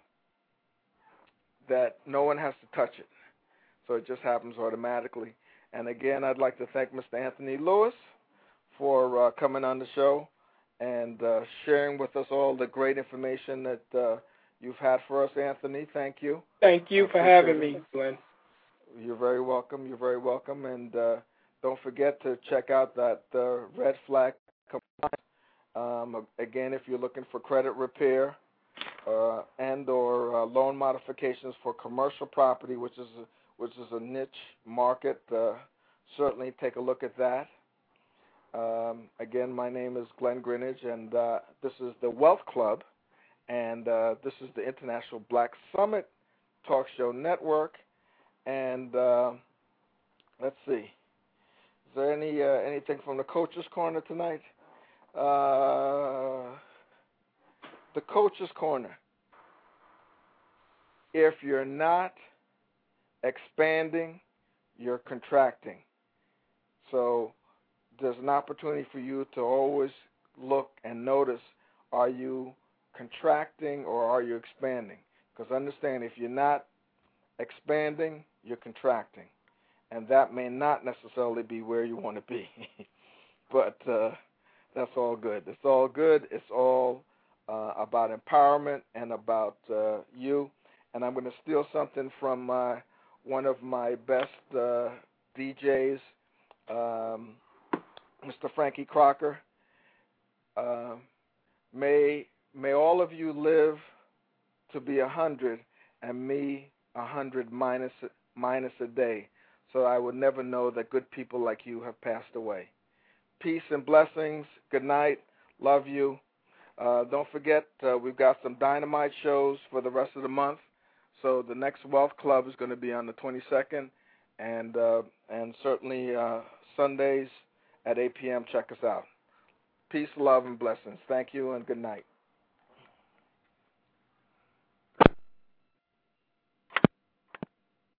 that no one has to touch it. So it just happens automatically. And again, I'd like to thank Mister Anthony Lewis for uh, coming on the show and uh, sharing with us all the great information that uh, you've had for us, Anthony. Thank you. Thank you for having me, Glenn. You're very welcome. You're very welcome. And uh, don't forget to check out that uh, Red Flag Compliance. Um, again, if you're looking for credit repair uh, and or uh, loan modifications for commercial property, which is a, which is a niche market, uh, certainly take a look at that. Um, again, my name is Glenn Greenidge, and uh, this is the Wealth Club, and uh, this is the International Black Summit Talk Show Network. And uh, let's see, is there any uh, anything from the Coach's Corner tonight? Uh, the Coach's Corner. If you're not expanding, you're contracting. So there's an opportunity for you to always look and notice, are you contracting or are you expanding? Because understand, if you're not expanding, you're contracting. And that may not necessarily be where you want to be. but uh, That's all good. It's all good. It's all uh, about empowerment and about uh, you. And I'm going to steal something from my, one of my best uh, D Js, um, Mister Frankie Crocker. Uh, may may all of you live to be a hundred, and me a hundred minus minus a day, so I would never know that good people like you have passed away. Peace and blessings. Good night. Love you. Uh, don't forget, uh, we've got some dynamite shows for the rest of the month. So the next Wealth Club is going to be on the twenty-second, and uh, and certainly uh, Sundays at eight p.m. Check us out. Peace, love, and blessings. Thank you, and good night.